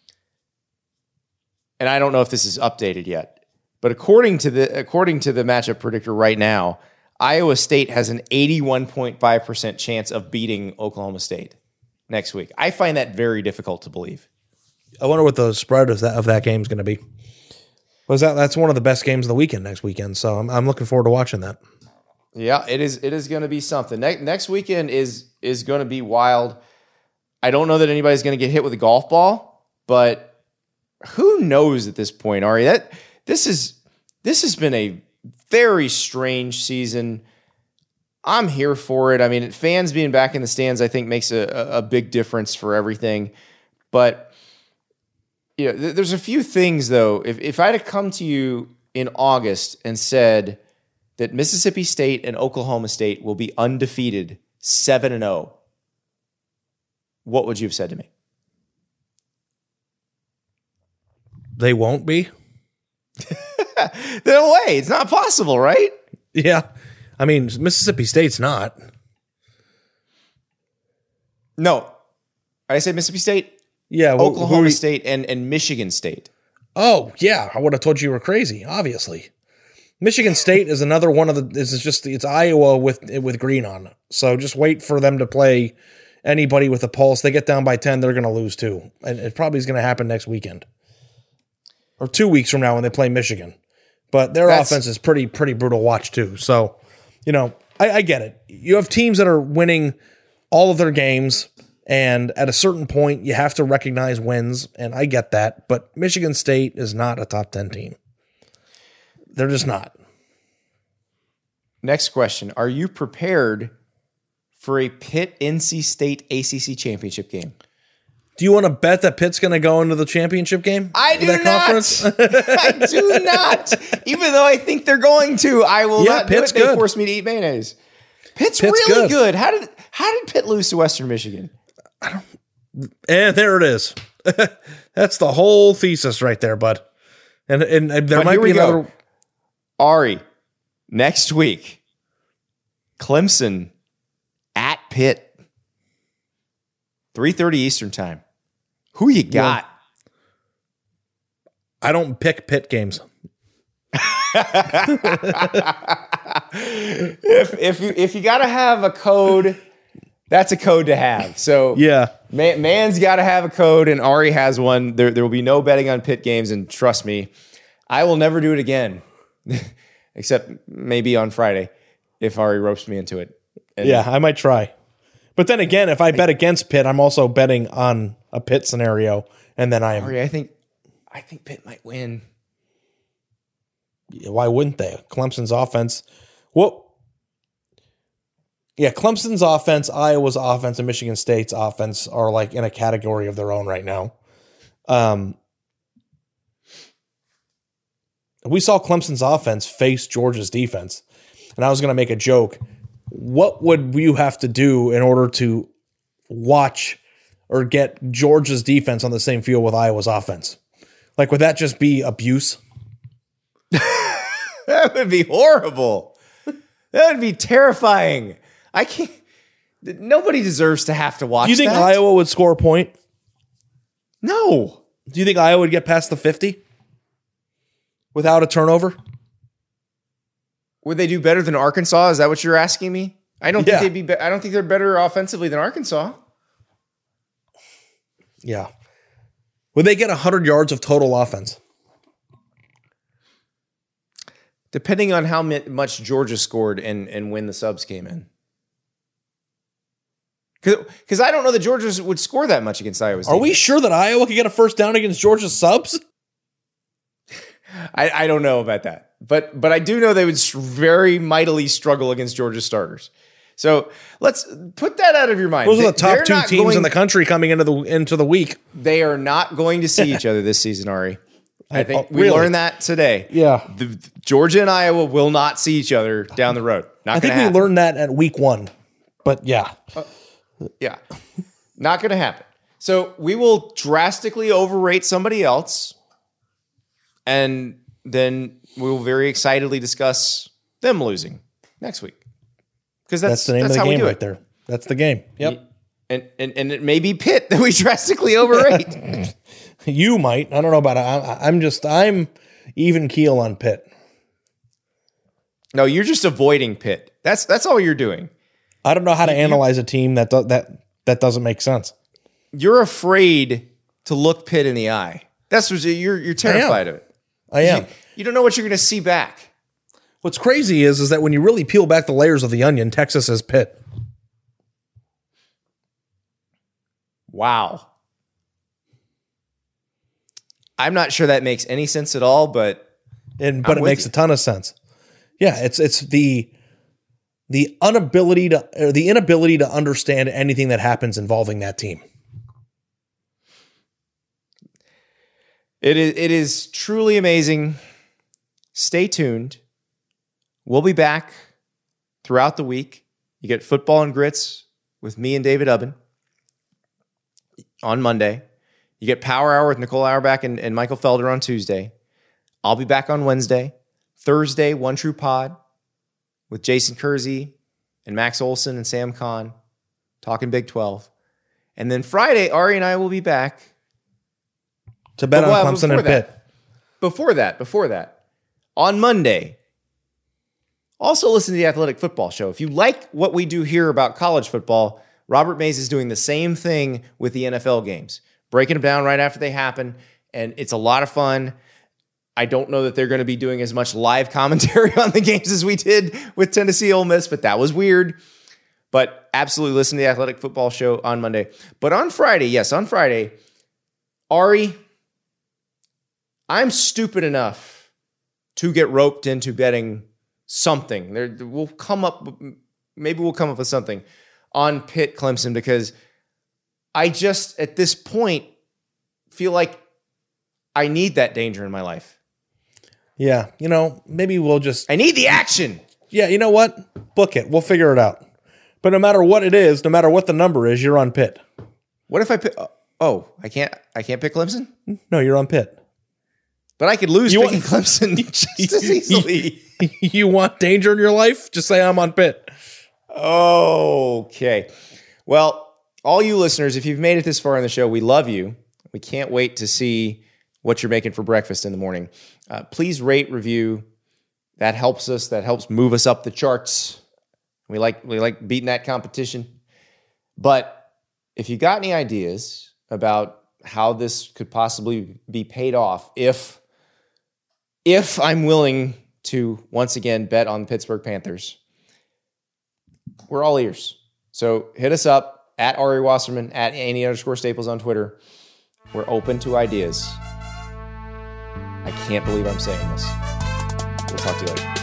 And I don't know if this is updated yet. But according to the matchup predictor right now, Iowa State has an 81.5% chance of beating Oklahoma State next week. I find that very difficult to believe. I wonder what the spread of that game is going to be. That's one of the best games of the weekend next weekend, so I'm looking forward to watching that. Yeah, it is going to be something. Next weekend is going to be wild. I don't know that anybody's going to get hit with a golf ball, but who knows at this point, Ari? This has been a very strange season. I'm here for it. I mean, fans being back in the stands, I think, makes a big difference for everything. But there's a few things, though. If I had come to you in August and said that Mississippi State and Oklahoma State will be undefeated 7-0, what would you have said to me? They won't be? No way. It's not possible, right? Yeah. I mean, Mississippi State's not. No. I say Mississippi State, yeah, Oklahoma State, and Michigan State. Oh, yeah. I would have told you were crazy, obviously. Michigan State is another one of the. It's Iowa with green on it. So just wait for them to play anybody with a pulse. They get down by 10, they're going to lose too, and it probably is going to happen next weekend or 2 weeks from now when they play Michigan. But their offense is pretty brutal to watch too. So, I get it. You have teams that are winning all of their games, and at a certain point, you have to recognize wins, and I get that. But Michigan State is not a top 10 team. They're just not. Next question. Are you prepared for a Pitt-NC State ACC championship game? Do you want to bet that Pitt's going to go into the championship game? I do not. I do not. Even though I think they're going to, I will not do it. They force me to eat mayonnaise. Pitt's really good. How did Pitt lose to Western Michigan? And there it is. That's the whole thesis right there, bud. And there might be another. Ari, next week, Clemson at Pitt, 3:30 Eastern time. Who you got? I don't pick Pitt games. If you got to have a code, that's a code to have. So yeah, man's got to have a code, and Ari has one. There will be no betting on Pitt games, and trust me, I will never do it again. Except maybe on Friday if Ari ropes me into it. And yeah, I might try. But then again, if I bet against Pitt, I'm also betting on a Pitt scenario, and then Ari, I think Pitt might win. Why wouldn't they? Clemson's offense. Clemson's offense, Iowa's offense, and Michigan State's offense are like in a category of their own right now. We saw Clemson's offense face Georgia's defense, and I was going to make a joke. What would you have to do in order to watch or get Georgia's defense on the same field with Iowa's offense? Like, would that just be abuse? That would be horrible. That would be terrifying. I can't. Nobody deserves to have to watch. Do you think Iowa would score a point? No. Do you think Iowa would get past the 50 without a turnover? Would they do better than Arkansas? Is that what you're asking me? I don't think they'd be. I don't think they're better offensively than Arkansas. Yeah. Would they get 100 yards of total offense? Depending on how much Georgia scored and when the subs came in. Because I don't know that Georgia would score that much against Iowa State. Are we sure that Iowa could get a first down against Georgia's subs? I don't know about that. But I do know they would very mightily struggle against Georgia's starters. So let's put that out of your mind. Those are the top two teams in the country coming into the week. They are not going to see each other this season, Ari. I think we learned that today. Yeah. Georgia and Iowa will not see each other down the road. I think we learned that at week 1. But yeah. Yeah. Not going to happen. So we will drastically overrate somebody else. And then we will very excitedly discuss them losing next week. Because that's the name of the how game we do right there. That's the game. Yep. And it may be Pitt that we drastically overrate. You might. I don't know about it. I'm even keel on Pitt. No, you're just avoiding Pitt. That's all you're doing. I don't know how to analyze a team that doesn't make sense. You're afraid to look Pitt in the eye. That's what you're terrified of it. I am. You don't know what you're going to see back. What's crazy is that when you really peel back the layers of the onion, Texas is Pitt. Wow. I'm not sure that makes any sense at all, but it makes a ton of sense. Yeah, it's the inability to understand anything that happens involving that team. It is truly amazing. Stay tuned. We'll be back throughout the week. You get Football and Grits with me and David Ubben on Monday. You get Power Hour with Nicole Auerbach and Michael Felder on Tuesday. I'll be back on Wednesday. Thursday, One True Pod with Jason Kersey and Max Olson and Sam Kahn talking Big 12. And then Friday, Ari and I will be back to bet on Clemson and Pitt. Before that, on Monday, also listen to the Athletic Football Show. If you like what we do here about college football, Robert Mays is doing the same thing with the NFL games, breaking them down right after they happen, and it's a lot of fun. I don't know that they're going to be doing as much live commentary on the games as we did with Tennessee Ole Miss, but that was weird. But absolutely listen to the Athletic Football Show on Monday. But on Friday, Ari, I'm stupid enough to get roped into betting something. Maybe we'll come up with something on Pitt Clemson, because I just, at this point, feel like I need that danger in my life. Yeah, maybe we'll just... I need the action! Yeah, you know what? Book it. We'll figure it out. But no matter what it is, no matter what the number is, you're on Pitt. What if I pick... Oh, I can't pick Clemson? No, you're on Pitt. But I could lose picking Clemson just as easily. You want danger in your life? Just say I'm on Pitt. Okay. Well, all you listeners, if you've made it this far in the show, we love you. We can't wait to see what you're making for breakfast in the morning. Please rate, review. That helps us. That helps move us up the charts. We like beating that competition. But if you got any ideas about how this could possibly be paid off, if I'm willing to once again bet on the Pittsburgh Panthers, we're all ears. So hit us up at Ari Wasserman, at Annie_Staples on Twitter. We're open to ideas. I can't believe I'm saying this. We'll talk to you later.